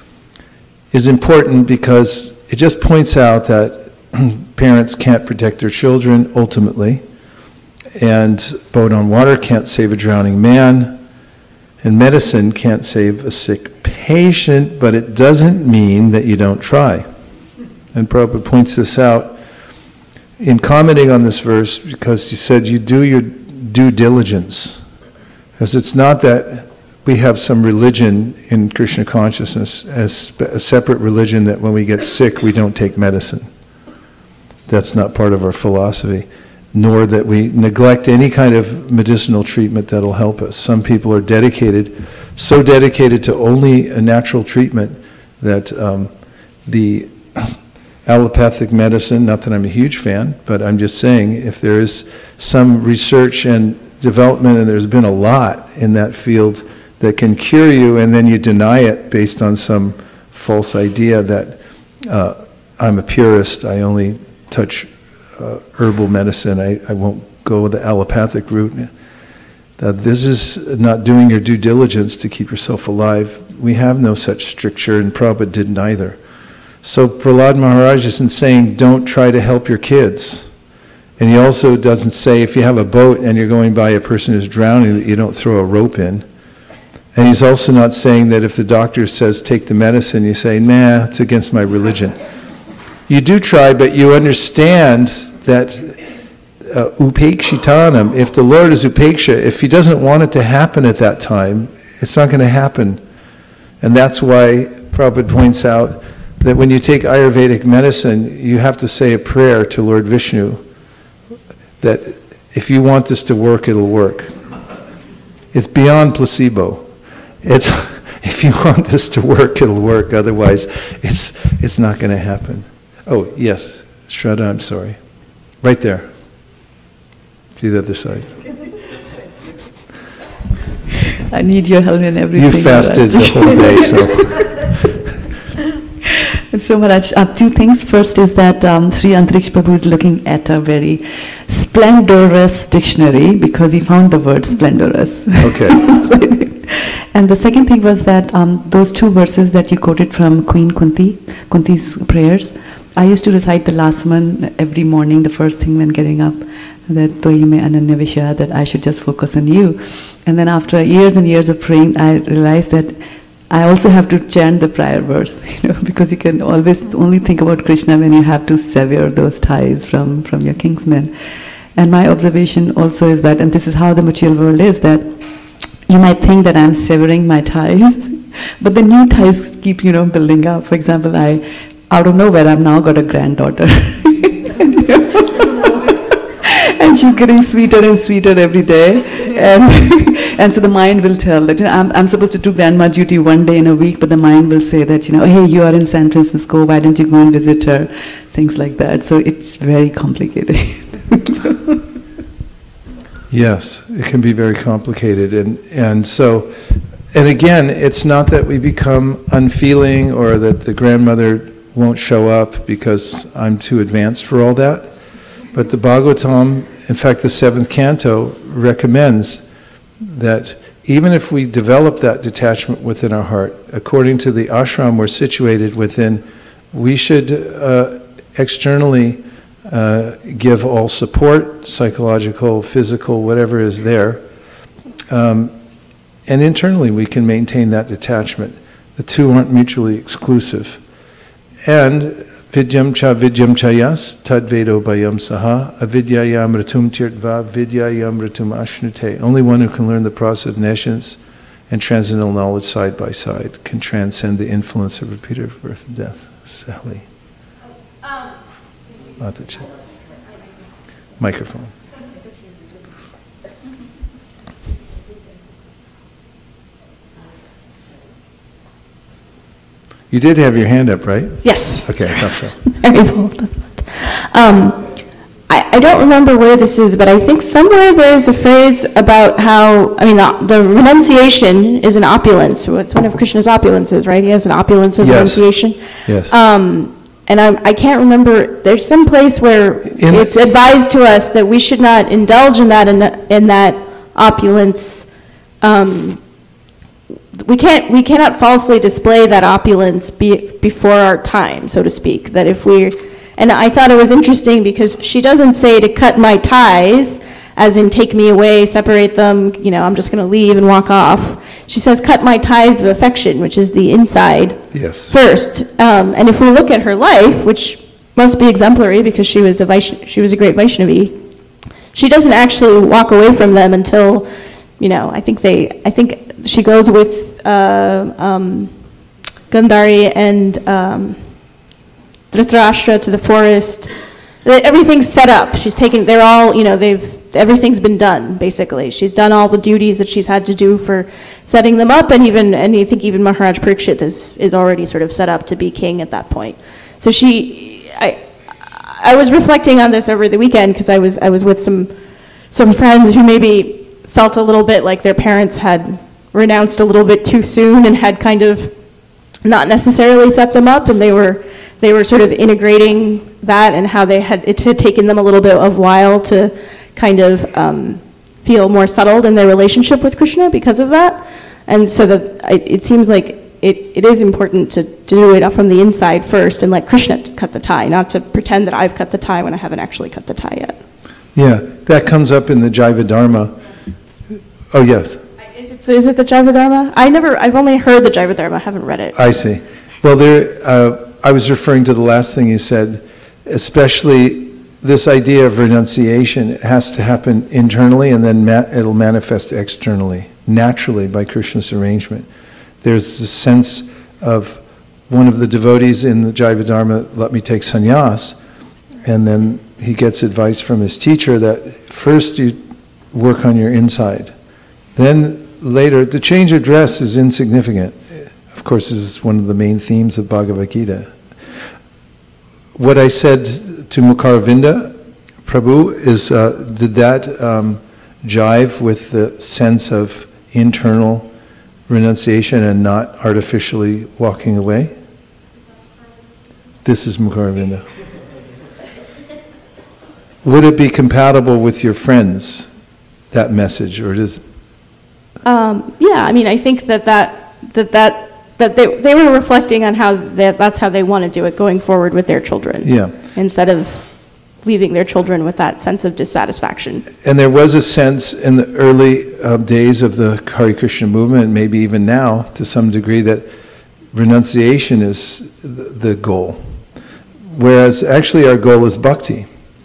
is important because it just points out that parents can't protect their children ultimately, and boat on water can't save a drowning man, and medicine can't save a sick patient, but it doesn't mean that you don't try. And Prabhupada points this out in commenting on this verse, because he said you do your due diligence. Because it's not that we have some religion in Krishna consciousness as a separate religion that when we get sick we don't take medicine. That's not part of our philosophy. Nor that we neglect any kind of medicinal treatment that'll help us. Some people are dedicated, so dedicated to only a natural treatment that um, the allopathic medicine, not that I'm a huge fan, but I'm just saying if there is some research and development, and there's been a lot in that field that can cure you, and then you deny it based on some false idea that uh, I'm a purist, I only touch uh, herbal medicine, I, I won't go with the allopathic route. That this is not doing your due diligence to keep yourself alive. We have no such stricture, and Prabhupada didn't either. So Prahlad Maharaj isn't saying don't try to help your kids. And he also doesn't say if you have a boat and you're going by a person who's drowning that you don't throw a rope in. And he's also not saying that if the doctor says take the medicine, you say, nah, it's against my religion. You do try, but you understand that uh, upekshitanam, if the Lord is upeksha, if he doesn't want it to happen at that time, it's not going to happen. And that's why Prabhupada points out that when you take Ayurvedic medicine, you have to say a prayer to Lord Vishnu that if you want this to work, it'll work. It's beyond placebo. It's if you want this to work, it'll work. Otherwise, it's it's not going to happen. Oh, yes, Shraddha, I'm sorry. Right there. See the other side. I need your help in everything. You fasted the whole day, so... So Maharaj, uh, two things. First is that um, Sri Antariksh Prabhu is looking at a very splendorous dictionary because he found the word splendorous. Okay. And the second thing was that um, those two verses that you quoted from Queen Kunti, Kunti's prayers, I used to recite the last one every morning, the first thing when getting up, that Toyi me ananya vishya, that I should just focus on you. And then after years and years of praying, I realized that I also have to chant the prior verse, you know, because you can always only think about Krishna when you have to sever those ties from, from your kingsmen. And my observation also is that, and this is how the material world is, that you might think that I'm severing my ties, but the new ties keep, you know, building up. For example, I, out of nowhere, I've now got a granddaughter. And she's getting sweeter and sweeter every day. And, and so the mind will tell that, you know, I'm, I'm supposed to do grandma duty one day in a week, but the mind will say that, you know, hey, you are in San Francisco, why don't you go and visit her? Things like that. So it's very complicated. So. Yes, it can be very complicated. And, and so, and again, it's not that we become unfeeling or that the grandmother won't show up because I'm too advanced for all that. But the Bhagavatam, in fact, the seventh canto, recommends that even if we develop that detachment within our heart, according to the ashram we're situated within, we should uh, externally uh, give all support, psychological, physical, whatever is there. Um, and internally we can maintain that detachment. The two aren't mutually exclusive. And Vidyam cha vidyam chayas, tad vedo bayam saha, avidyayam ratum tirtva, vidyayam ratum ashnute. Only one who can learn the process of nescience and transcendental knowledge side by side can transcend the influence of repeated birth and death. Sally. Microphone. You did have your hand up, right? Yes. Okay, I thought so. Very bold. Um, I, I don't remember where this is, but I think somewhere there's a phrase about how, I mean, the, the renunciation is an opulence. It's one of Krishna's opulences, right? He has an opulence of Yes. renunciation. Yes. Um, and I, I can't remember, there's some place where In- it's advised to us that we should not indulge in that, in, in that opulence. Um, we can't, we cannot falsely display that opulence be, before our time, so to speak. That if we, and I thought it was interesting because she doesn't say to cut my ties, as in take me away, separate them, you know, I'm just going to leave and walk off. She says cut my ties of affection, which is the inside Yes. first. Um, and if we look at her life, which must be exemplary because she was a Vaishn- she was a great Vaishnavi, she doesn't actually walk away from them until, you know, I think they, I think she goes with uh, um, Gandhari and um, Dhritarashtra to the forest. Everything's set up. She's taken, they're all, you know, they've, everything's been done, basically. She's done all the duties that she's had to do for setting them up, and even, and I think even Maharaj Parikshit is, is already sort of set up to be king at that point. So she, I, I was reflecting on this over the weekend because I was I was with some some friends who maybe felt a little bit like their parents had renounced a little bit too soon and had kind of not necessarily set them up, and they were they were sort of integrating that and how they had it had taken them a little bit of a while to kind of um, feel more settled in their relationship with Krishna because of that. And so that I, it seems like it, it is important to, to do it from the inside first and let Krishna cut the tie, not to pretend that I've cut the tie when I haven't actually cut the tie yet. Yeah, that comes up in the Jaiva Dharma. Oh, yes. Is it, is it the Jaiva Dharma? I never, I've only heard the Jaiva Dharma, I haven't read it. I see. Well, there, uh, I was referring to the last thing you said, especially this idea of renunciation. It has to happen internally, and then ma- it'll manifest externally, naturally, by Krishna's arrangement. There's a sense of one of the devotees in the Jaiva Dharma, let me take sannyas, and then he gets advice from his teacher that first you work on your inside. Then later, the change of dress is insignificant. Of course, this is one of the main themes of Bhagavad Gita. What I said to Mukaravinda Prabhu is, uh, did that um, jive with the sense of internal renunciation and not artificially walking away? This is Mukaravinda. Would it be compatible with your friends, that message, or does? Um, yeah, I mean, I think that that that that. That they they were reflecting on how they, that's how they want to do it going forward with their children. Yeah. Instead of leaving their children with that sense of dissatisfaction. And there was a sense in the early uh, days of the Hare Krishna movement, maybe even now to some degree, that renunciation is the, the goal. Whereas actually our goal is bhakti.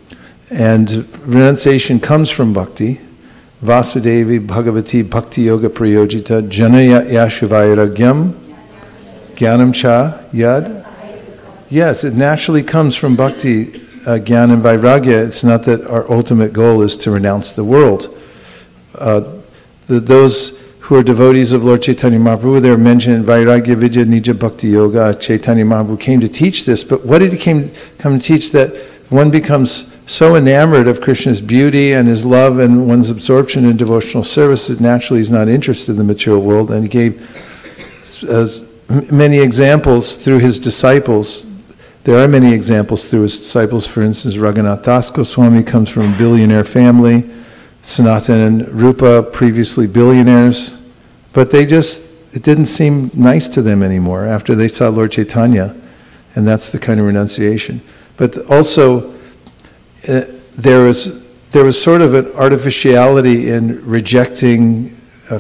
And renunciation comes from bhakti. Vasudevi Bhagavati Bhakti Yoga Prayojita Janaya Yashuvairagyam Jnanam cha yad? Yes, it naturally comes from bhakti, uh, jnana and vairagya. It's not that our ultimate goal is to renounce the world. Uh, the, those who are devotees of Lord Chaitanya Mahaprabhu, they're mentioned in Vairagya Vidya Nija Bhakti Yoga. Chaitanya Mahaprabhu came to teach this, but what did he came, come to teach? That one becomes so enamored of Krishna's beauty and his love and one's absorption in devotional service that naturally he's not interested in the material world, and he gave uh, many examples through his disciples. There are many examples through his disciples. For instance, Raghunath Das Goswami comes from a billionaire family. Sanatana and Rupa, previously billionaires. But they just, it didn't seem nice to them anymore after they saw Lord Chaitanya. And that's the kind of renunciation. But also, uh, there was there was sort of an artificiality in rejecting uh,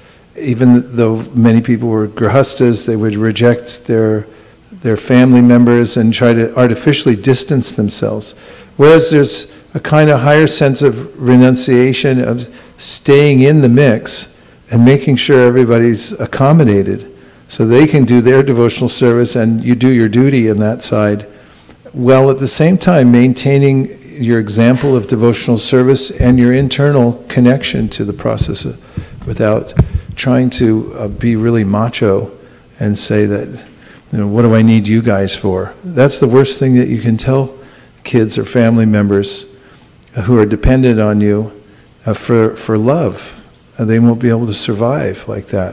even though many people were grihastas, they would reject their their family members and try to artificially distance themselves. Whereas there's a kind of higher sense of renunciation, of staying in the mix and making sure everybody's accommodated so they can do their devotional service and you do your duty in that side, while at the same time maintaining your example of devotional service and your internal connection to the process of, without trying to uh, be really macho and say that, you know, what do I need you guys for? That's the worst thing that you can tell kids or family members who are dependent on you uh, for, for love. Uh, they won't be able to survive like that.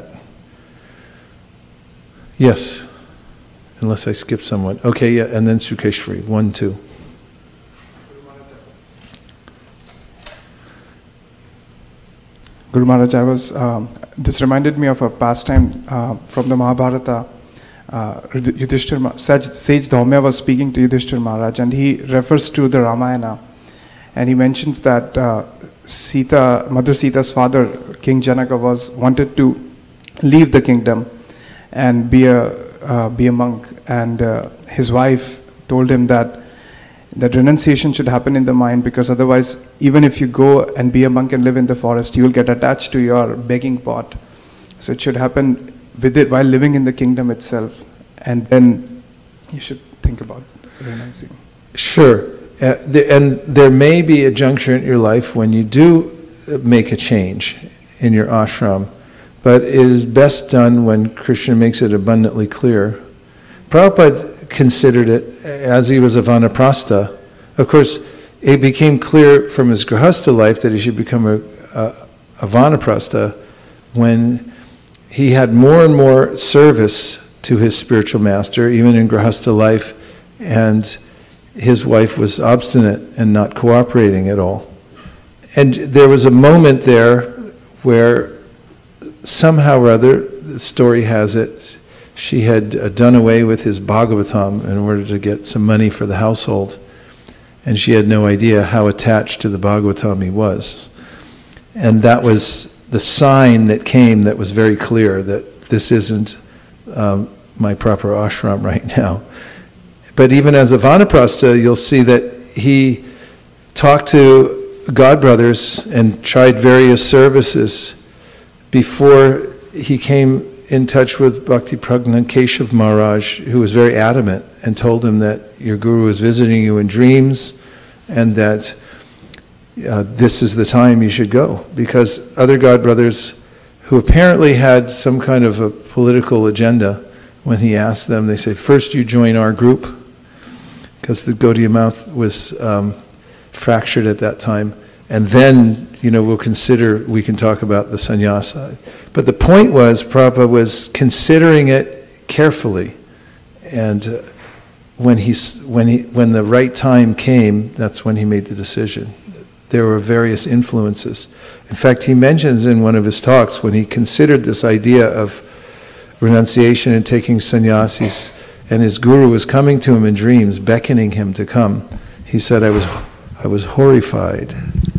Yes, unless I skip someone. Okay, yeah, and then Sukeshwari, one, two. Guru Maharaj, I was, um, this reminded me of a pastime uh, from the Mahabharata. Uh, Yudhishthira, Sage, Sage Dhaumya was speaking to Yudhishthira Maharaj, and he refers to the Ramayana, and he mentions that uh, Sita, Mother Sita's father, King Janaka, was wanted to leave the kingdom and be a uh, be a monk, and uh, his wife told him that that renunciation should happen in the mind, because otherwise, even if you go and be a monk and live in the forest, you will get attached to your begging pot. So it should happen with it while living in the kingdom itself, and then you should think about renouncing. Sure, uh, the, and there may be a juncture in your life when you do make a change in your ashram, but it is best done when Krishna makes it abundantly clear. Prabhupada considered it as he was a vanaprastha. Of course, it became clear from his grihastha life that he should become a, a, a vanaprastha when he had more and more service to his spiritual master, even in grihastha life, and his wife was obstinate and not cooperating at all. And there was a moment there where somehow or other, the story has it, she had uh, done away with his Bhagavatam in order to get some money for the household. And she had no idea how attached to the Bhagavatam he was. And that was the sign that came that was very clear that this isn't um, my proper ashram right now. But even as a vanaprastha, you'll see that he talked to God brothers and tried various services before he came in touch with Bhakti Pragna Keshav Maharaj, who was very adamant and told him that your guru was visiting you in dreams and that uh, this is the time you should go. Because other God brothers who apparently had some kind of a political agenda, when he asked them, they said, first you join our group, because the Gaudiya mouth was um, fractured at that time, and then, you know, we'll consider, we can talk about the sannyasa. But the point was, Prabhupada was considering it carefully, and uh, when, he, when, he, when the right time came, that's when he made the decision. There were various influences. In fact, he mentions in one of his talks, when he considered this idea of renunciation and taking sannyasis, and his guru was coming to him in dreams, beckoning him to come, he said, I was, I was horrified.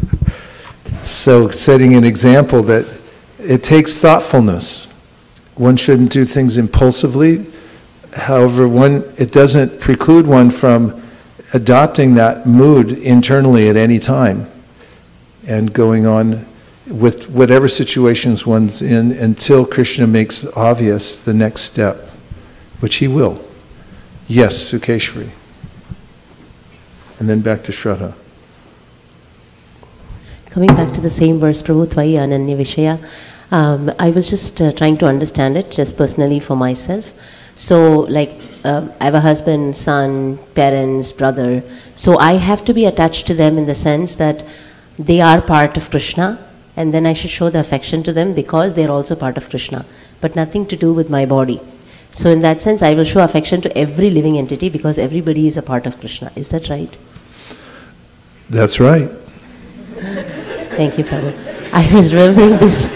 So, setting an example that it takes thoughtfulness. One shouldn't do things impulsively. However, one, it doesn't preclude one from adopting that mood internally at any time and going on with whatever situations one's in until Krishna makes obvious the next step, which he will. Yes, Sukeshwari. And then back to Shraddha. Coming back to the same verse, Prabhu Tvai Ananya Vishaya, um, I was just uh, trying to understand it, just personally for myself. So, like, uh, I have a husband, son, parents, brother. So I have to be attached to them in the sense that they are part of Krishna, and then I should show the affection to them because they are also part of Krishna, but nothing to do with my body. So in that sense, I will show affection to every living entity because everybody is a part of Krishna. Is that right? That's right. Thank you, Prabhu. I was remembering this.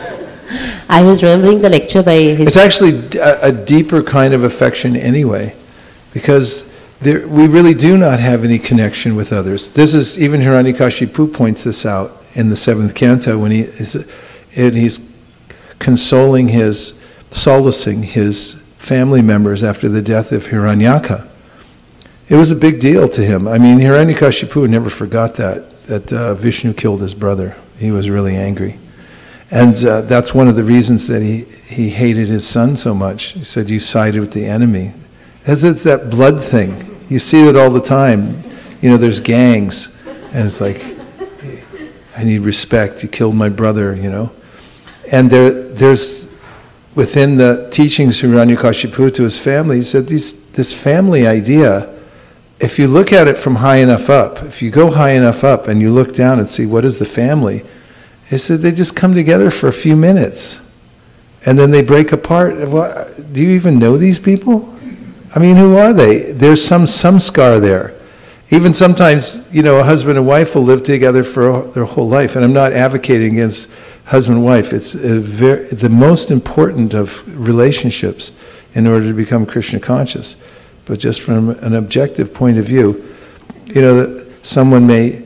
I was remembering the lecture by his... It's actually a, a deeper kind of affection anyway, because there, we really do not have any connection with others. This is, even Hiranyakashipu points this out in the seventh canto when he is, and he's consoling his, solacing his family members after the death of Hiranyaka. It was a big deal to him. I mean, Hiranyakashipu never forgot that, that uh, Vishnu killed his brother. He was really angry. And uh, that's one of the reasons that he, he hated his son so much. He said, you sided with the enemy. It's, it's that blood thing. You see it all the time. You know, there's gangs. And it's like, I need respect. You killed my brother, you know. And there, there's, within the teachings of Hiranyakashipu to his family, he said, these, this family idea, if you look at it from high enough up, if you go high enough up and you look down and see what is the family, he said they just come together for a few minutes and then they break apart. What, do you even know these people? I mean, who are they? There's some samskar there. Even sometimes, you know, a husband and wife will live together for their whole life. And I'm not advocating against husband and wife. It's a very, the most important of relationships in order to become Krishna conscious. But just from an objective point of view, you know, someone may,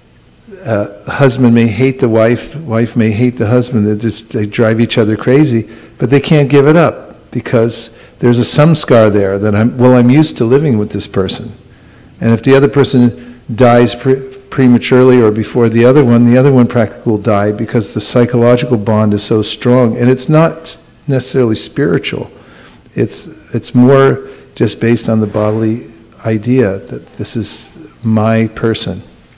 uh, husband may hate the wife, wife may hate the husband, they just they drive each other crazy, but they can't give it up because there's a samskar there that I'm, well, I'm used to living with this person. And if the other person dies pre- prematurely or before the other one, the other one practically will die because the psychological bond is so strong. And it's not necessarily spiritual. It's it's more just based on the bodily idea that this is my person.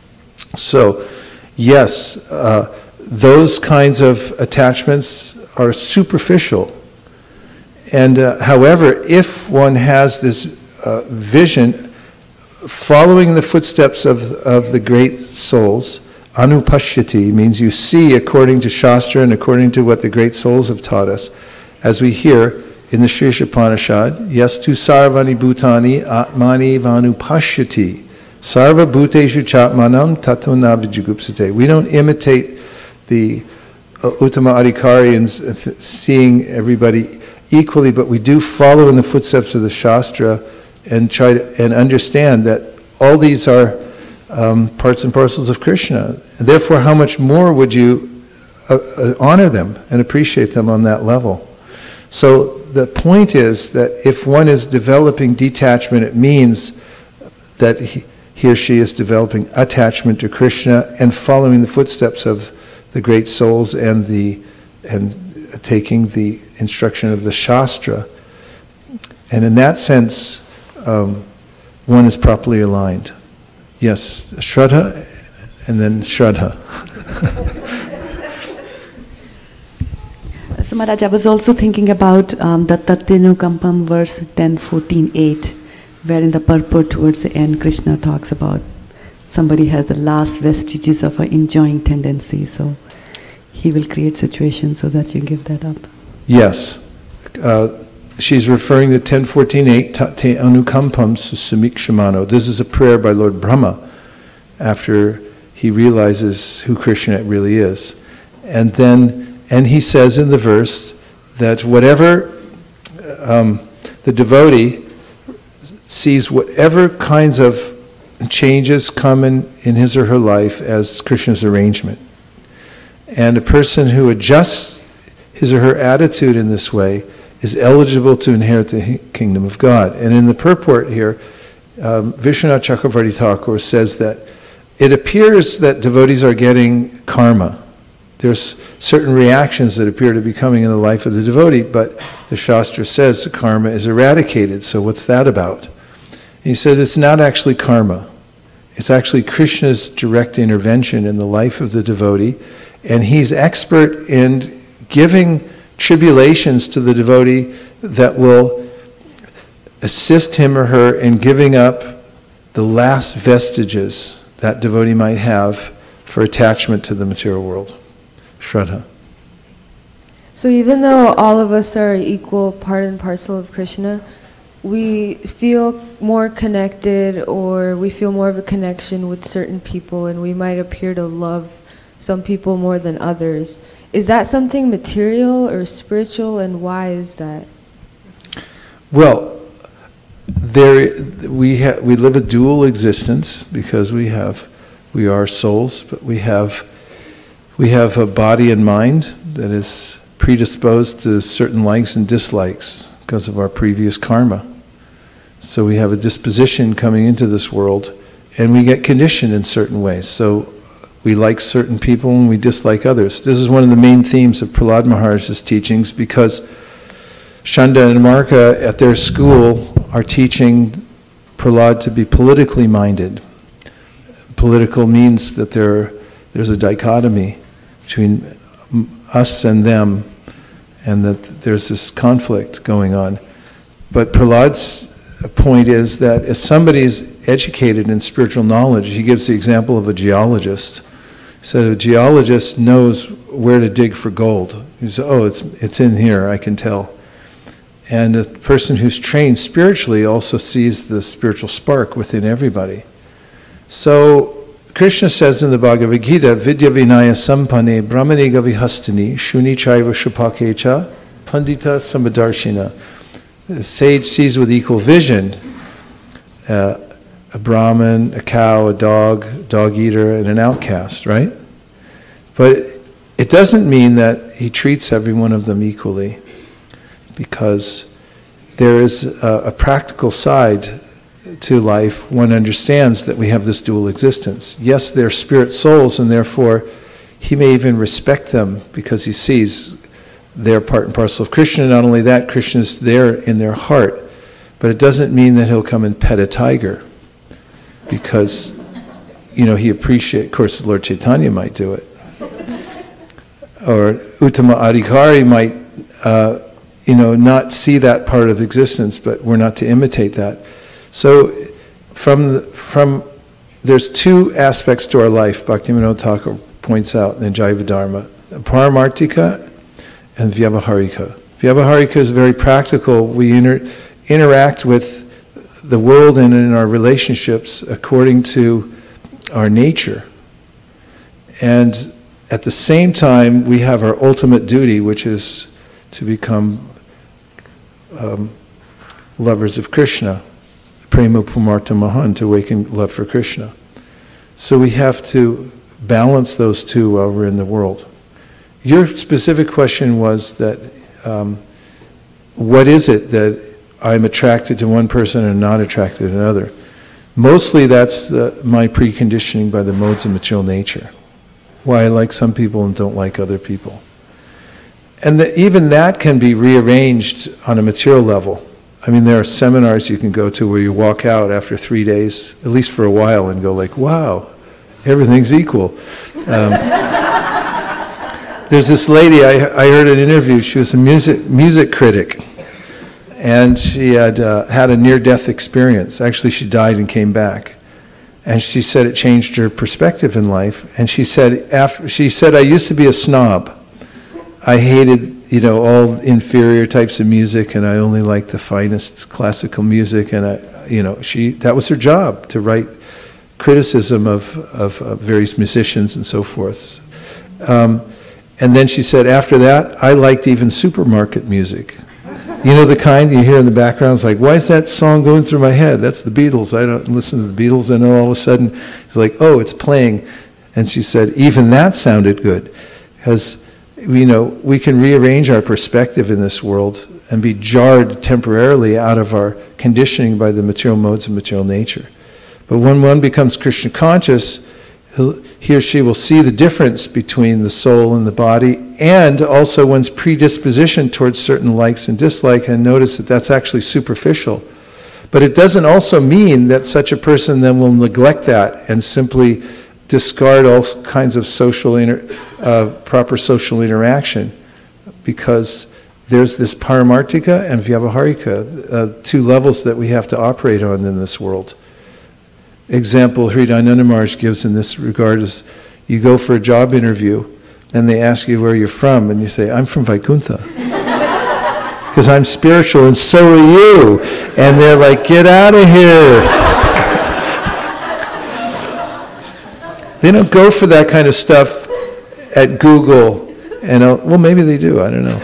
So, yes, uh, those kinds of attachments are superficial. And uh, however, if one has this uh, vision, following the footsteps of, of the great souls, anupashyati means you see according to Shastra and according to what the great souls have taught us, as we hear in the Sri Upanishad, yastu sarvani bhutani atmani vanupashyati, sarva bhuteshu chatmanam tato navijigupsate. We don't imitate the uh, Uttama Adhikarians uh, seeing everybody equally, but we do follow in the footsteps of the Shastra and try to and understand that all these are um, parts and parcels of Krishna. And therefore, how much more would you uh, uh, honor them and appreciate them on that level? So the point is that if one is developing detachment, it means that he, he or she is developing attachment to Krishna and following the footsteps of the great souls and the and taking the instruction of the Shastra. And in that sense, um, one is properly aligned. Yes, Shraddha, and then Shraddha. So Maharaj, I was also thinking about um, the Tattenukampam verse ten fourteen eight, where in the purport towards the end, Krishna talks about somebody has the last vestiges of an enjoying tendency, so he will create situations so that you give that up. Yes. Uh, she's referring to ten fourteen eight, Tate Anukampam Susamikshimano. This is a prayer by Lord Brahma after he realizes who Krishna really is. And then, and he says in the verse that whatever um, the devotee sees whatever kinds of changes come in, in his or her life as Krishna's arrangement. And a person who adjusts his or her attitude in this way is eligible to inherit the kingdom of God. And in the purport here, um, Vishwanath Chakravarti Thakur says that it appears that devotees are getting karma. There's certain reactions that appear to be coming in the life of the devotee, but the Shastra says the karma is eradicated, so what's that about? And he said it's not actually karma. It's actually Krishna's direct intervention in the life of the devotee, and he's expert in giving tribulations to the devotee that will assist him or her in giving up the last vestiges that devotee might have for attachment to the material world. Shraddha. So even though all of us are equal part and parcel of Krishna, we feel more connected, or we feel more of a connection with certain people, and we might appear to love some people more than others. Is that something material or spiritual, and why is that? Well, there we ha- we live a dual existence because we have we are souls, but we have we have a body and mind that is predisposed to certain likes and dislikes because of our previous karma. So we have a disposition coming into this world, and we get conditioned in certain ways. So we like certain people and we dislike others. This is one of the main themes of Prahlad Maharaj's teachings, because Shanda and Marka at their school are teaching Prahlad to be politically minded. Political means that there, there's a dichotomy between us and them, and that there's this conflict going on. But Prahlad's point is that if somebody is educated in spiritual knowledge, he gives the example of a geologist. So a geologist knows where to dig for gold. He says, oh, it's, it's in here, I can tell. And a person who's trained spiritually also sees the spiritual spark within everybody. So Krishna says in the Bhagavad Gita, Vidya Vinaya Sampane Brahmane Gavihastani Shuni Chaiva Shupakecha Pandita Samadarshina. The sage sees with equal vision uh, a Brahmin, a cow, a dog, dog eater, and an outcast, right? But it doesn't mean that he treats every one of them equally, because there is a, a practical side to life. One understands that we have this dual existence. Yes, they're spirit souls, and therefore he may even respect them because he sees they're part and parcel of Krishna. Not only that, Krishna's there in their heart, but it doesn't mean that he'll come and pet a tiger, because, you know, he appreciates, of course, Lord Chaitanya might do it. Or Uttama Adhikari might, uh, you know, not see that part of existence, but we're not to imitate that. So from, the, from there's two aspects to our life, Bhaktivinoda Thakur points out in Jaiva Dharma, Paramartika and Vyavaharika. Vyavaharika is very practical. We inter, interact with the world and in our relationships according to our nature. And at the same time, we have our ultimate duty, which is to become um, lovers of Krishna, Prema Pumarta Mahan, to awaken love for Krishna. So we have to balance those two while we're in the world. Your specific question was that, um, what is it that I'm attracted to one person and not attracted to another? Mostly that's the, my preconditioning by the modes of material nature. Why I like some people and don't like other people. And the, even that can be rearranged on a material level. I mean, there are seminars you can go to where you walk out after three days, at least for a while, and go like, wow, everything's equal. Um, there's this lady, I, I heard an interview, she was a music, music critic, and she had uh, had a near-death experience. Actually, she died and came back. And she said it changed her perspective in life. And she said, after, she said, I used to be a snob. I hated, you know, all inferior types of music, and I only liked the finest classical music. And I, you know, she that was her job, to write criticism of of, of various musicians and so forth. Um, and then she said, after that, I liked even supermarket music. You know, the kind you hear in the background, it's like, why is that song going through my head? That's the Beatles. I don't listen to the Beatles. And then all of a sudden, it's like, oh, it's playing. And she said, even that sounded good. Because, you know, we can rearrange our perspective in this world and be jarred temporarily out of our conditioning by the material modes of material nature. But when one becomes Krishna conscious, he or she will see the difference between the soul and the body, and also one's predisposition towards certain likes and dislikes, and notice that that's actually superficial. But it doesn't also mean that such a person then will neglect that and simply discard all kinds of social inter, uh, proper social interaction, because there's this Paramartika and Vyavaharika, uh, two levels that we have to operate on in this world. Example Hridayananda Maharaj gives in this regard is, you go for a job interview and they ask you where you're from, and you say, I'm from Vaikuntha. Because I'm spiritual and so are you. And they're like, get out of here. They don't go for that kind of stuff at Google. And uh, well, maybe they do, I don't know.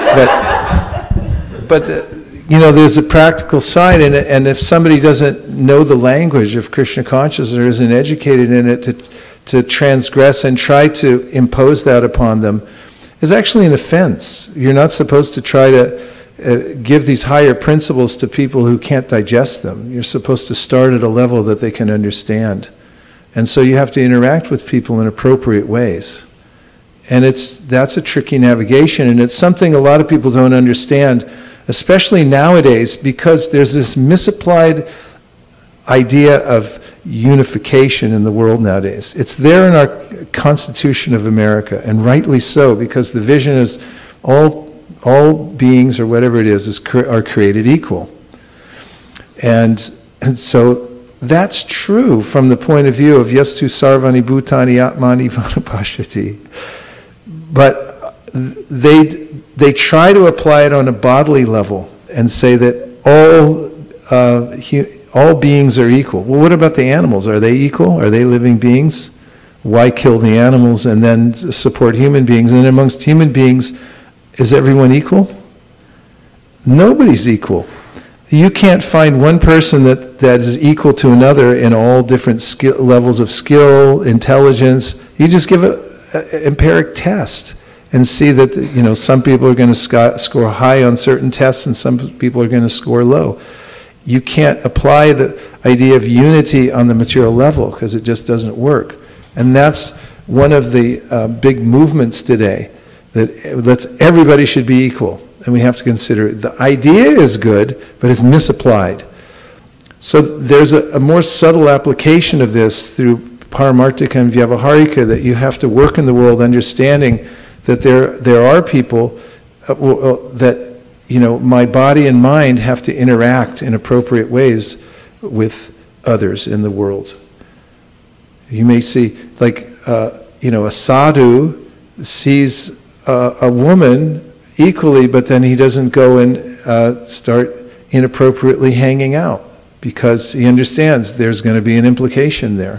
But, but uh, you know, there's a practical side in it, and if somebody doesn't know the language of Krishna consciousness or isn't educated in it, to, to transgress and try to impose that upon them is actually an offense. You're not supposed to try to uh, give these higher principles to people who can't digest them. You're supposed to start at a level that they can understand. And so you have to interact with people in appropriate ways. And it's that's a tricky navigation, and it's something a lot of people don't understand, especially nowadays, because there's this misapplied idea of unification in the world nowadays. It's there in our Constitution of America, and rightly so, because the vision is all all beings, or whatever it is, is are created equal. And, and so that's true from the point of view of yastu sarvani bhutani atmani vanapashyati. But they They try to apply it on a bodily level and say that all uh, hu- all beings are equal. Well, what about the animals? Are they equal? Are they living beings? Why kill the animals and then support human beings? And amongst human beings, is everyone equal? Nobody's equal. You can't find one person that, that is equal to another in all different skill, levels of skill, intelligence. You just give an empiric test and see that, you know, some people are going to sc- score high on certain tests and some people are going to score low. You can't apply the idea of unity on the material level because it just doesn't work. And that's one of the uh, big movements today, that that's, everybody should be equal. And we have to consider it. The idea is good, but it's misapplied. So there's a, a more subtle application of this through Paramartika and Vyavaharika, that you have to work in the world understanding that there there are people uh, that you know, my body and mind have to interact in appropriate ways with others in the world. You may see, like, uh, you know, a sadhu sees uh, a woman equally, but then he doesn't go and uh, start inappropriately hanging out because he understands there's going to be an implication there.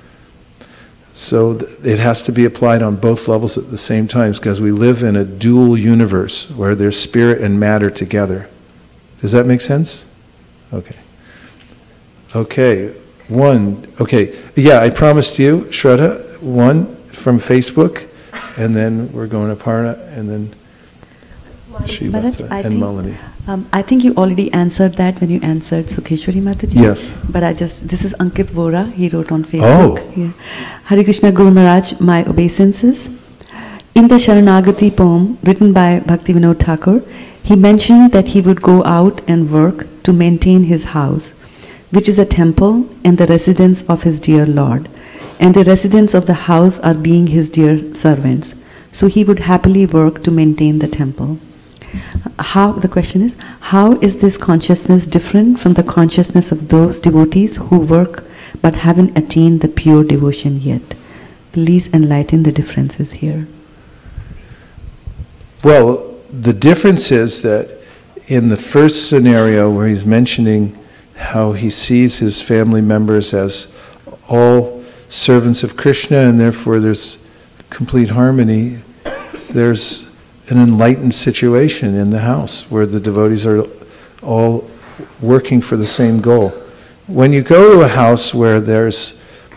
So th- it has to be applied on both levels at the same time because we live in a dual universe where there's spirit and matter together. Does that make sense? Okay. Okay. One. Okay. Yeah, I promised you, Shraddha, one from Facebook, and then we're going to Parna, and then Srivatsa I and think, Malini. Um, I think you already answered that when you answered Sukheshwari Mataji. Yes. But I just, this is Ankit Vora, he wrote on Facebook. Oh. Yeah. Hare Krishna Guru Maharaj, my obeisances. In the Sharanagati poem written by Bhakti Vinod Thakur, he mentioned that he would go out and work to maintain his house, which is a temple and the residence of his dear Lord. And the residents of the house are being his dear servants. So he would happily work to maintain the temple. How, the question is, how is this consciousness different from the consciousness of those devotees who work but haven't attained the pure devotion yet? Please enlighten the differences here. Well, the difference is that in the first scenario where he's mentioning how he sees his family members as all servants of Krishna and therefore there's complete harmony, there's an enlightened situation in the house where the devotees are all working for the same goal. When you go to a house where there's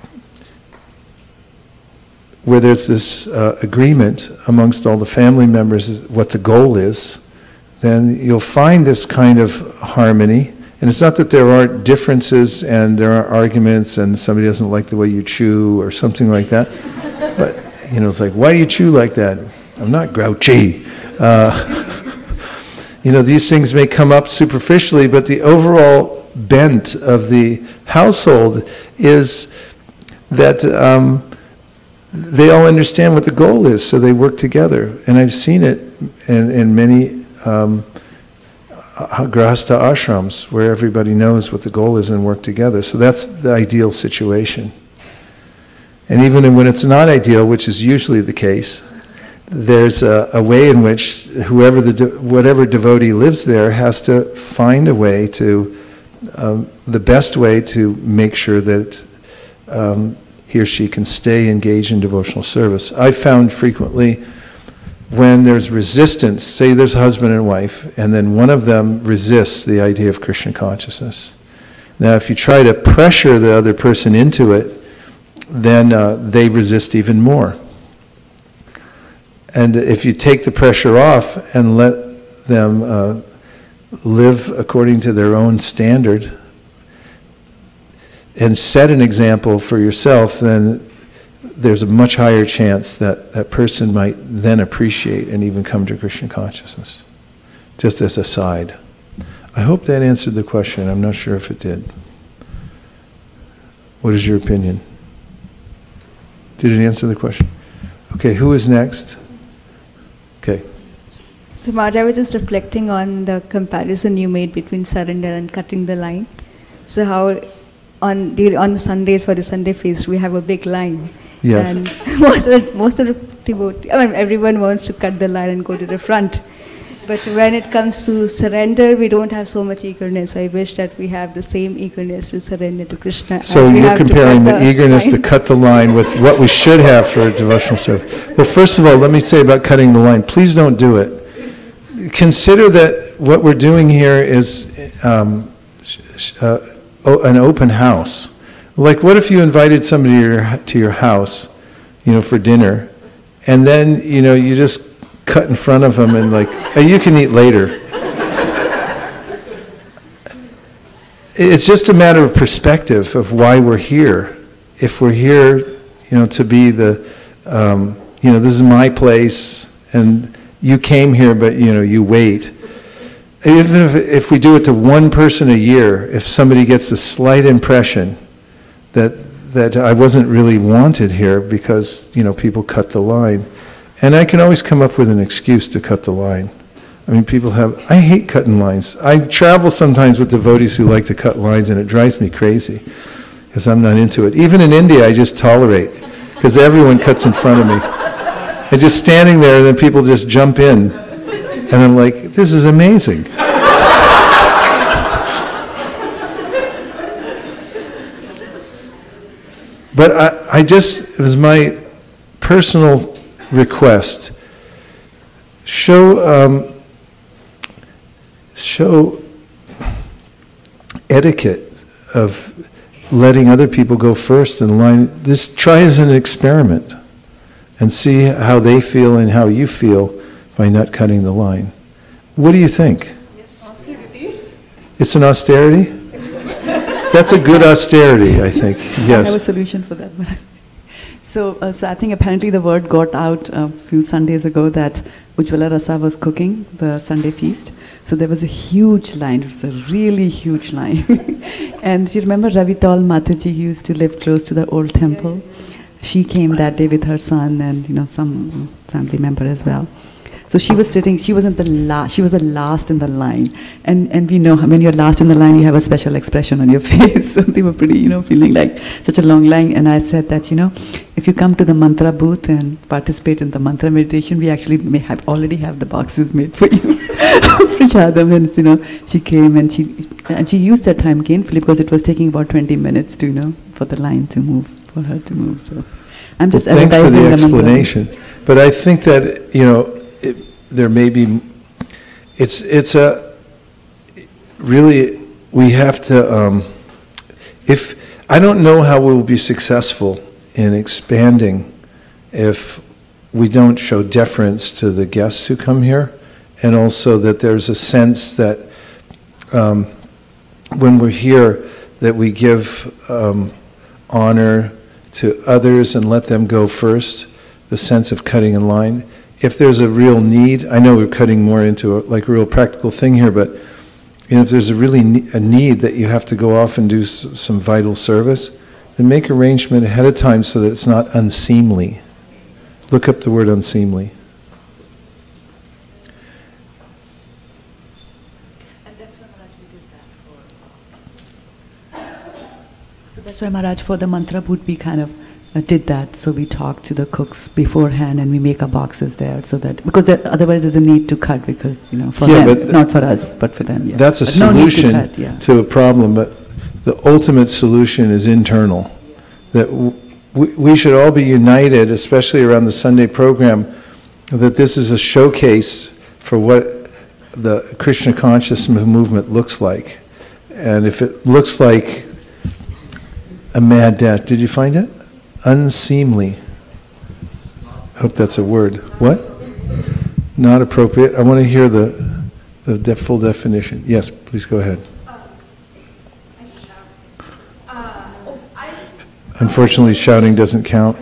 where there's this uh, agreement amongst all the family members what the goal is, then you'll find this kind of harmony. And it's not that there aren't differences and there are arguments and somebody doesn't like the way you chew or something like that. But, you know, it's like, why do you chew like that? I'm not grouchy. Uh, you know, these things may come up superficially, but the overall bent of the household is that um, they all understand what the goal is, so they work together. And I've seen it in, in many um, grahastha ashrams where everybody knows what the goal is and work together. So that's the ideal situation. And even when it's not ideal, which is usually the case, there's a, a way in which whoever the de- whatever devotee lives there has to find a way to, um, the best way to make sure that um, he or she can stay engaged in devotional service. I've found frequently when there's resistance, say there's a husband and wife, and then one of them resists the idea of Krishna consciousness. Now, if you try to pressure the other person into it, then uh, they resist even more. And if you take the pressure off and let them uh, live according to their own standard and set an example for yourself, then there's a much higher chance that that person might then appreciate and even come to Krishna consciousness. Just as a side. I hope that answered the question. I'm not sure if it did. What is your opinion? Did it answer the question? Okay, who is next? Okay. So Maharaj, I was just reflecting on the comparison you made between surrender and cutting the line. So how on on Sundays for the Sunday feast we have a big line. Yes. And most of the, most of the devotees, I mean, everyone wants to cut the line and go to the front. But when it comes to surrender, we don't have so much eagerness. I wish that we have the same eagerness to surrender to Krishna. So as we you're have comparing to the, the eagerness line. to cut the line with what we should have for devotional service. Well, first of all, let me say about cutting the line. Please don't do it. Consider that what we're doing here is um, uh, an open house. Like, what if you invited somebody to your, to your house, you know, for dinner, and then, you know, you just cut in front of them and like, hey, you can eat later. It's just a matter of perspective of why we're here. If we're here, you know, to be the, um, you know, this is my place, and you came here, but, you know, you wait. Even if, if we do it to one person a year, if somebody gets a slight impression that that I wasn't really wanted here because, you know, people cut the line. And I can always come up with an excuse to cut the line. I mean, people have, I hate cutting lines. I travel sometimes with devotees who like to cut lines, and it drives me crazy because I'm not into it. Even in India, I just tolerate because everyone cuts in front of me. And just standing there, and then people just jump in. And I'm like, this is amazing. But I, I just, it was my personal request, show, um, show etiquette of letting other people go first in line. This, try as an experiment and see how they feel and how you feel by not cutting the line. What do you think? Austerity. It's an austerity? That's a good austerity, I think. Yes. I have a solution for that. so, uh, so I think apparently the word got out a few Sundays ago that Ujjwala Rasa was cooking the Sunday feast. So there was a huge line. It was a really huge line. And you remember Ravitol Mataji used to live close to the old temple. She came that day with her son and you know some family member as well. So she was sitting, she wasn't the last, she was the last in the line. And and we know when you're last in the line, you have a special expression on your face. So they were pretty, you know, feeling like such a long line. And I said that, you know, if you come to the mantra booth and participate in the mantra meditation, we actually may have already have the boxes made for you. Prashadam, and you know, she came and she and she used her time gainfully because it was taking about twenty minutes to, you know, for the line to move, for her to move. So I'm just well, advertising the thanks for the explanation. But I think that, you know, It, there may be, it's it's a, really, we have to, um, if, I don't know how we'll be successful in expanding if we don't show deference to the guests who come here, and also that there's a sense that um, when we're here, that we give um, honor to others and let them go first, the sense of cutting in line. If there's a real need, I know we're cutting more into a, like a real practical thing here, but you know, if there's a really ne- a need that you have to go off and do s- some vital service, then make arrangement ahead of time so that it's not unseemly. Look up the word unseemly. And that's why Maharaj we did that for. So that's why Maharaj for the mantra booth we kind of Uh, did that. So we talked to the cooks beforehand and we make our boxes there so that, because there, otherwise there's a need to cut because, you know, for Yeah, them, but not for us, but for them. Yeah. That's a But no need to solution cut, yeah. to a problem, but the ultimate solution is internal. That w- we, we should all be united, especially around the Sunday program, that this is a showcase for what the Krishna consciousness movement looks like. And if it looks like a mad dash, did you find it? Unseemly. I hope that's a word. What? Not appropriate. I want to hear the, the de- full definition. Yes, please go ahead. Unfortunately, shouting doesn't count.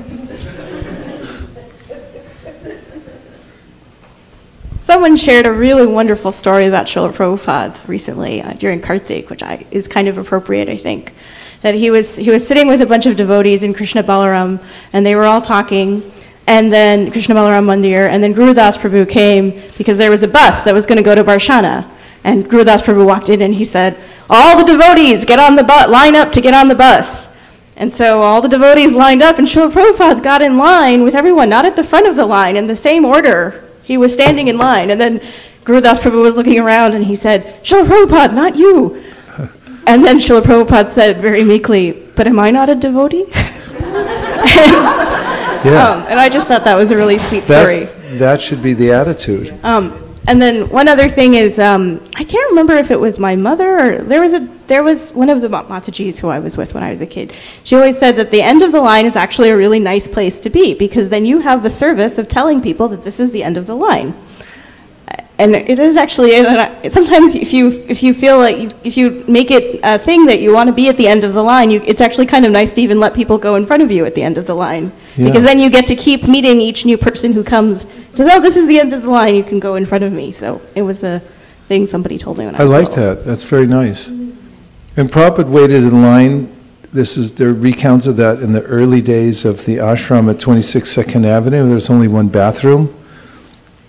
Someone shared a really wonderful story about Srila Prabhupada recently uh, during Kartik, which I, is kind of appropriate, I think. That he was he was sitting with a bunch of devotees in Krishna Balaram, and they were all talking, and then Krishna Balaram Mandir, and then Guru Das Prabhu came because there was a bus that was going to go to Barshana, and Guru Das Prabhu walked in and he said, "All the devotees get on the bus, line up to get on the bus." And so all the devotees lined up, and Srila Prabhupada got in line with everyone, not at the front of the line, in the same order. He was standing in line, and then Guru Das Prabhu was looking around, and he said, "Srila Prabhupada, not you." And then Srila Prabhupada said very meekly, "But am I not a devotee?" and, Yeah. um, and I just thought that was a really sweet That, story. that should be the attitude. Um, and then one other thing is, um, I can't remember if it was my mother or there was a there was one of the Ma- Matajis who I was with when I was a kid. She always said that the end of the line is actually a really nice place to be because then you have the service of telling people that this is the end of the line. And it is actually, sometimes if you if you feel like, you, if you make it a thing that you want to be at the end of the line, you, it's actually kind of nice to even let people go in front of you at the end of the line. Yeah. Because then you get to keep meeting each new person who comes, says, "Oh, this is the end of the line, you can go in front of me." So it was a thing somebody told me when I I was like little. that. That's very nice. And Prabhupada waited in line. This is, there are recounts of that in the early days of the ashram at twenty-six Second Avenue. There's only one bathroom.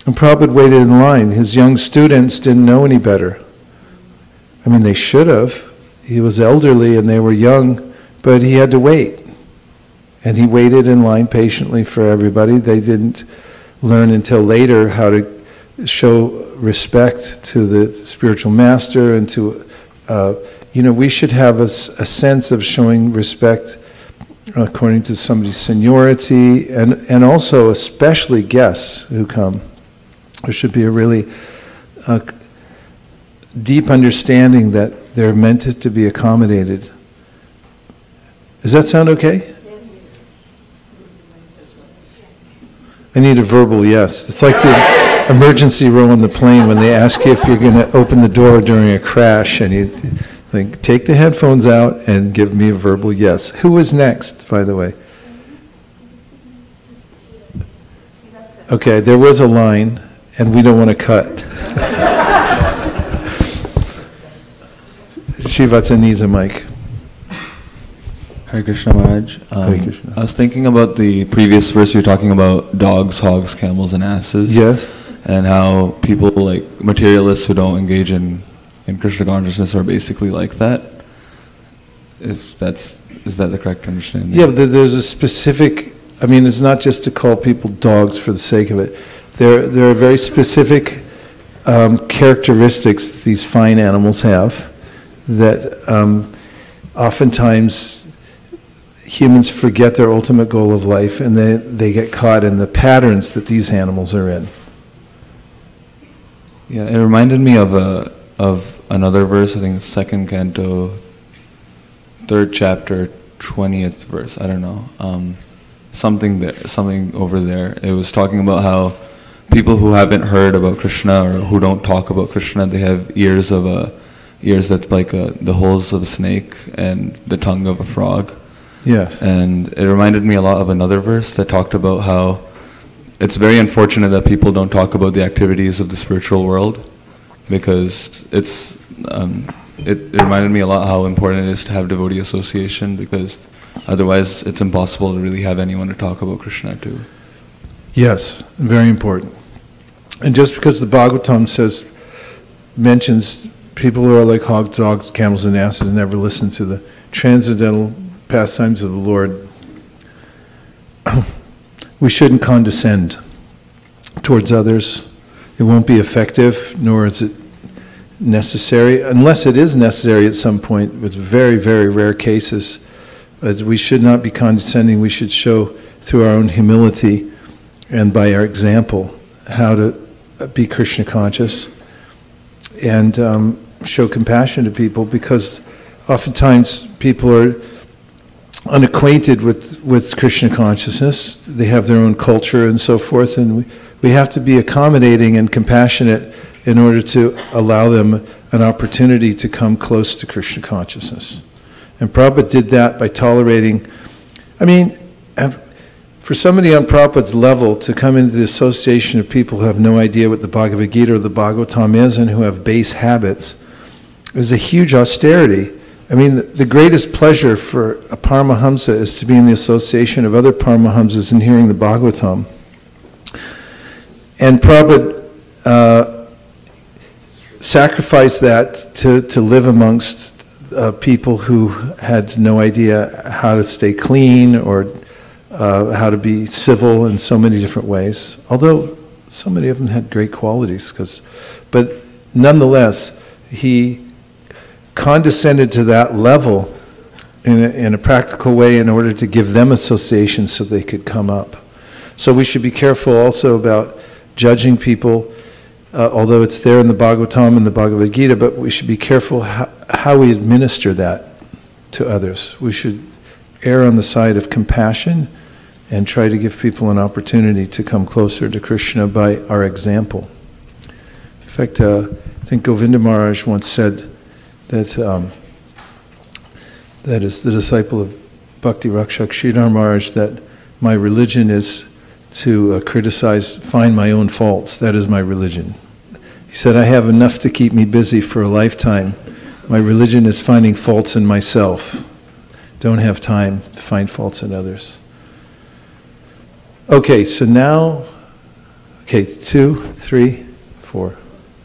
And Prabhupada waited in line. His young students didn't know any better. I mean, they should have. He was elderly and they were young, but he had to wait. And he waited in line patiently for everybody. They didn't learn until later how to show respect to the spiritual master and to, uh, you know, we should have a, a sense of showing respect according to somebody's seniority, and, and also especially guests who come. There should be a really uh, deep understanding that they're meant to be accommodated. Does that sound okay? I need a verbal yes. It's like the emergency row on the plane when they ask you if you're going to open the door during a crash, and you think, take the headphones out and give me a verbal yes. Who was next, by the way? Okay, there was a line, and we don't want to cut. Shivatsa needs a mic. Hare Krishna Maharaj. Um, Hare Krishna. I was thinking about the previous verse you were talking about dogs, hogs, camels, and asses. Yes. And how people like materialists who don't engage in, in Krishna consciousness are basically like that. If that's, is that the correct understanding? Yeah, but there's a specific, I mean, it's not just to call people dogs for the sake of it. There, there are very specific um, characteristics these fine animals have that um, oftentimes humans forget their ultimate goal of life, and they, they get caught in the patterns that these animals are in. Yeah, it reminded me of a of another verse, I think second canto, third chapter, twentieth verse, I don't know. Um, something there, something over there. It was talking about how people who haven't heard about Krishna or who don't talk about Krishna, they have ears of a ears that's like a, the holes of a snake and the tongue of a frog. Yes. And it reminded me a lot of another verse that talked about how it's very unfortunate that people don't talk about the activities of the spiritual world, because it's um, it, it reminded me a lot how important it is to have devotee association, because otherwise it's impossible to really have anyone to talk about Krishna to. Yes, very important. And just because the Bhagavatam says, mentions people who are like hogs, dogs, camels, and asses and never listen to the transcendental pastimes of the Lord, we shouldn't condescend towards others. It won't be effective, nor is it necessary, unless it is necessary at some point, with very, very rare cases. But we should not be condescending. We should show through our own humility and by our example how to be Krishna conscious and um, show compassion to people, because oftentimes people are unacquainted with, with Krishna consciousness. They have their own culture and so forth, and we, we have to be accommodating and compassionate in order to allow them an opportunity to come close to Krishna consciousness. And Prabhupada did that by tolerating, I mean, for somebody on Prabhupada's level to come into the association of people who have no idea what the Bhagavad Gita or the Bhagavatam is and who have base habits is a huge austerity. I mean, the, the greatest pleasure for a Paramahamsa is to be in the association of other Paramahamsas and hearing the Bhagavatam. And Prabhupada uh, sacrificed that to, to live amongst uh, people who had no idea how to stay clean or uh, how to be civil in so many different ways. Although so many of them had great qualities, 'cause, but nonetheless, he condescended to that level in a, in a practical way in order to give them association so they could come up. So we should be careful also about judging people, uh, although it's there in the Bhagavatam and the Bhagavad Gita, but we should be careful how, how we administer that to others. We should err on the side of compassion and try to give people an opportunity to come closer to Krishna by our example. In fact, uh, I think Govinda Maharaj once said that um, that is the disciple of Bhakti Rakshak Sridhar Maharaj, that my religion is to uh, criticize, find my own faults. That is my religion. He said, I have enough to keep me busy for a lifetime. My religion is finding faults in myself. Don't have time to find faults in others. Okay, so now Okay, two, three, four.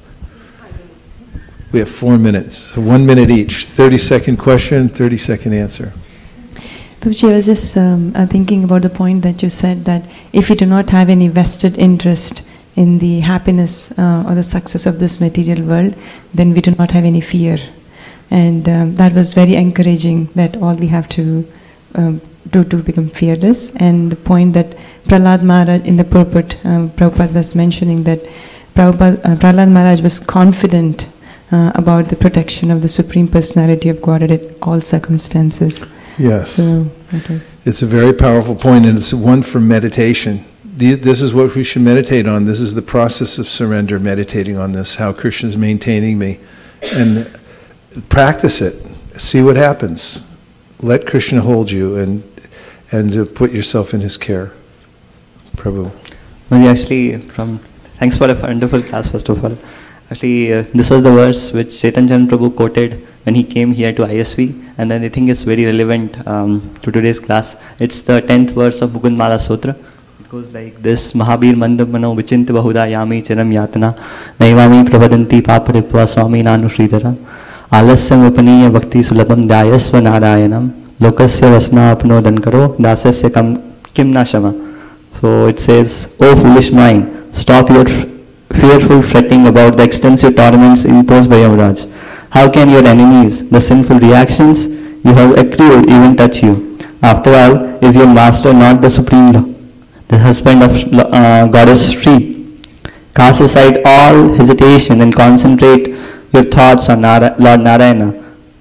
We have four minutes, one minute each. thirty second question, thirty second answer. Babaji, I was just um, uh, thinking about the point that you said that if we do not have any vested interest in the happiness uh, or the success of this material world, then we do not have any fear. And um, that was very encouraging, that all we have to um, do to become fearless. And the point that Prahlad Maharaj in the purport, um, Prabhupada was mentioning that Prabhupada, uh, Prahlad Maharaj was confident uh, about the protection of the Supreme Personality of Godhead at all circumstances. Yes. So that is. It's a very powerful point, and it's one for meditation. This is what we should meditate on. This is the process of surrender, meditating on this, how Krishna is maintaining me. And practice it. See what happens. Let Krishna hold you and and uh, put yourself in his care. Prabhu. Well, actually, from thanks for a wonderful class, first of all. Actually, uh, this was the verse which Chaitanya Prabhu quoted when he came here to I S V, and then I think it's very relevant um, to today's class. It's the tenth verse of Mukundmala Sutra. It goes like this: Mahabir Mandam Mano Vichinta Bahuda Yami Charam Yatana Naivami Pravadanti Paparipva Swami Nanu Sridhara Alasyam Upaniya Bhakti Sulabam Dayasva Narayanam Lokasya Vasna Apno Dankaro Dasasya Kim Nashama. So it says, O foolish mind, stop your fearful fretting about the extensive torments imposed by Yamaraj. How can your enemies, the sinful reactions you have accrued, even touch you? After all, is your master not the supreme law, the husband of uh, goddess Shri? Cast aside all hesitation and concentrate your thoughts on Nara Lord Narayana,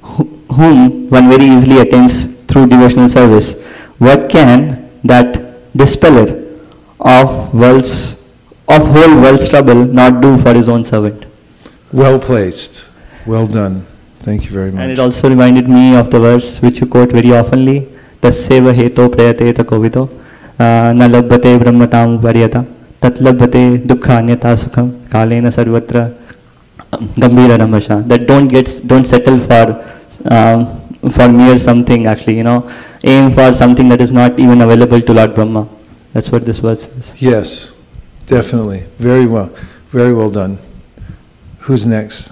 whom one very easily attains through devotional service. What can that dispeller of world's of whole world's trouble not do for his own servant? Well placed. Well done. Thank you very much. And it also reminded me of the verse which you quote very oftenly, Tasyeva heto prayate takovito na labhate brahmatam varyata tat labhate dukkha anyata sukham kalena sarvatra gambhira ramasha. That don't get don't settle for um, for mere something, actually, you know, aim for something that is not even available to Lord Brahma. That's what this verse says. Yes, definitely. Very well. Very well done. Who's next?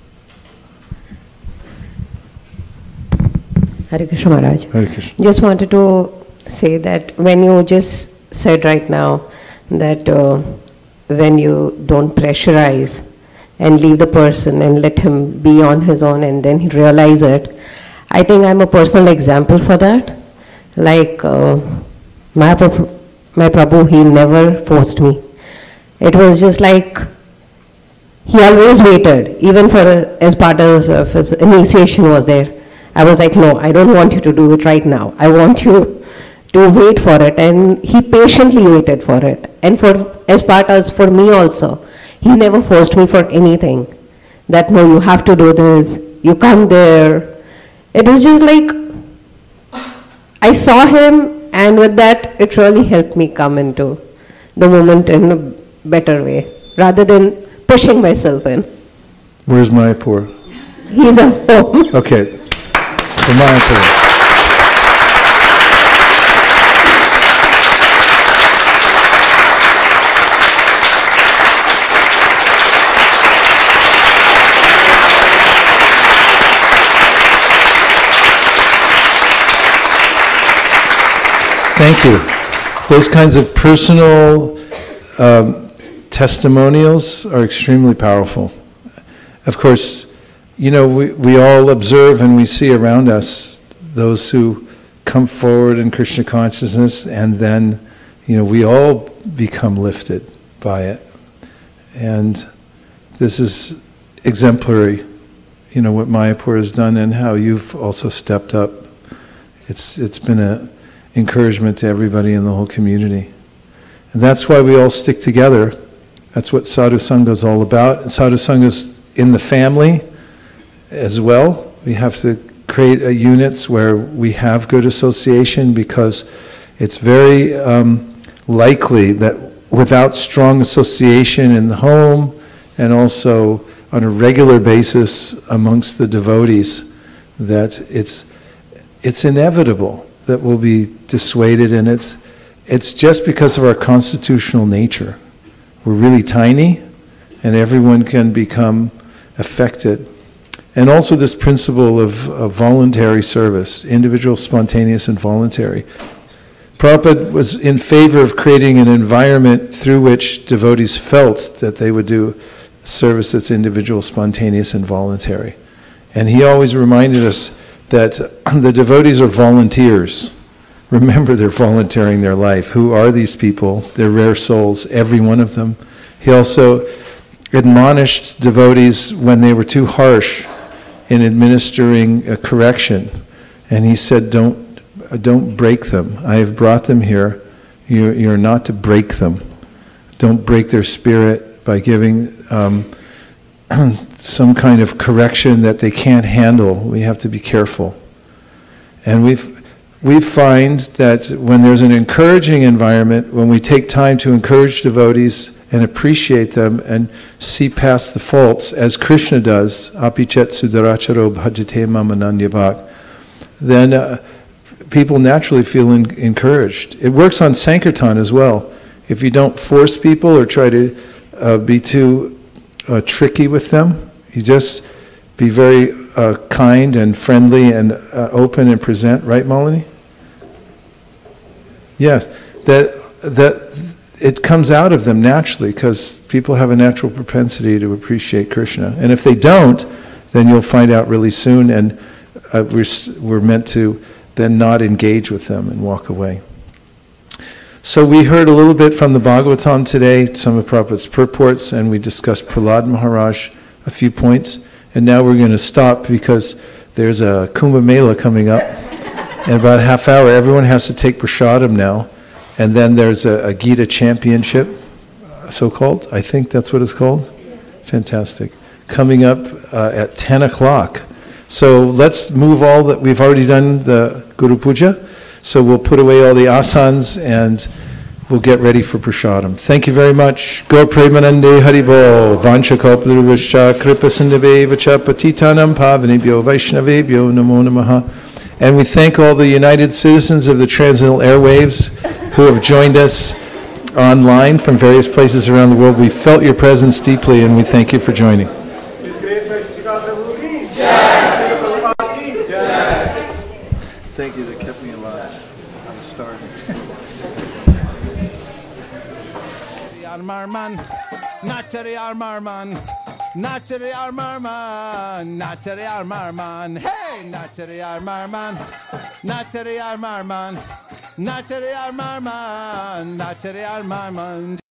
Hare Krishna Maharaj. Hare Krishna. Just wanted to say that when you just said right now that uh, when you don't pressurize and leave the person and let him be on his own and then he realize it, I think I'm a personal example for that. Like uh, my, my Prabhu, he never forced me. It was just like he always waited, even for a, as part of his initiation was there. I was like, no, I don't want you to do it right now. I want you to wait for it. And he patiently waited for it. And for as part as for me also, he never forced me for anything. That, no, you have to do this, you come there. It was just like, I saw him, and with that, it really helped me come into the moment in a better way, rather than pushing myself in. Where's Mayapur? He's at home. Okay. So Mayapur. Thank you. Those kinds of personal um, testimonials are extremely powerful. Of course, you know, we, we all observe and we see around us those who come forward in Krishna consciousness, and then, you know, we all become lifted by it. And this is exemplary, you know, what Mayapur has done and how you've also stepped up. It's it's been a encouragement to everybody in the whole community. And that's why we all stick together. That's what Sadhu Sangha is all about. And Sadhu Sangha is in the family as well. We have to create a units where we have good association, because it's very um, likely that without strong association in the home and also on a regular basis amongst the devotees, that it's it's inevitable that we'll be dissuaded, and it's it's just because of our constitutional nature. we're really tiny, and everyone can become affected. And also this principle of, of voluntary service, individual, spontaneous, and voluntary. Prabhupada was in favor of creating an environment through which devotees felt that they would do service that's individual, spontaneous, and voluntary. And he always reminded us that the devotees are volunteers. Remember, they're volunteering their life. Who are these people? They're rare souls, every one of them. He also admonished devotees when they were too harsh in administering a correction. And he said, don't, don't break them. I have brought them here. You're, you're not to break them. Don't break their spirit by giving um, some kind of correction that they can't handle. We have to be careful. And we've, we find that when there's an encouraging environment, when we take time to encourage devotees and appreciate them and see past the faults, as Krishna does, apichet sudaracharo bhajate mamananyabhak, then uh, people naturally feel in, encouraged. It works on Sankirtan as well. If you don't force people or try to uh, be too uh, tricky with them, you just be very uh, kind and friendly and uh, open and present, right, Malini? Yes, that that it comes out of them naturally because people have a natural propensity to appreciate Krishna. And if they don't, then you'll find out really soon, and uh, we're, we're meant to then not engage with them and walk away. So we heard a little bit from the Bhagavatam today, some of Prabhupada's purports, and we discussed Prahlad Maharaj, a few points. And now we're going to stop because there's a Kumbh Mela coming up. In about a half hour, everyone has to take prasadam now. And then there's a, a Gita championship, so-called. I think that's what it's called. Fantastic. Coming up uh, at ten o'clock. So let's move all that. We've already done the Guru Puja. So we'll put away all the asanas and we'll get ready for prasadam. Thank you very much. Gaur Premanande Haribol. Vancha Kalpadurvascha Kripasindavevacha Patitanam Pavanibhyo Vaishnavebhyo Namo Namaha. And we thank all the United Citizens of the Transcendental Airwaves who have joined us online from various places around the world. We felt your presence deeply and we thank you for joining. Thank you that kept me alive. I'm starving. Marman, Natari Marman, Natari Marman, Natari Marman, hey, Natari Marman, Natari Marman, Natari Marman, Natari Marman.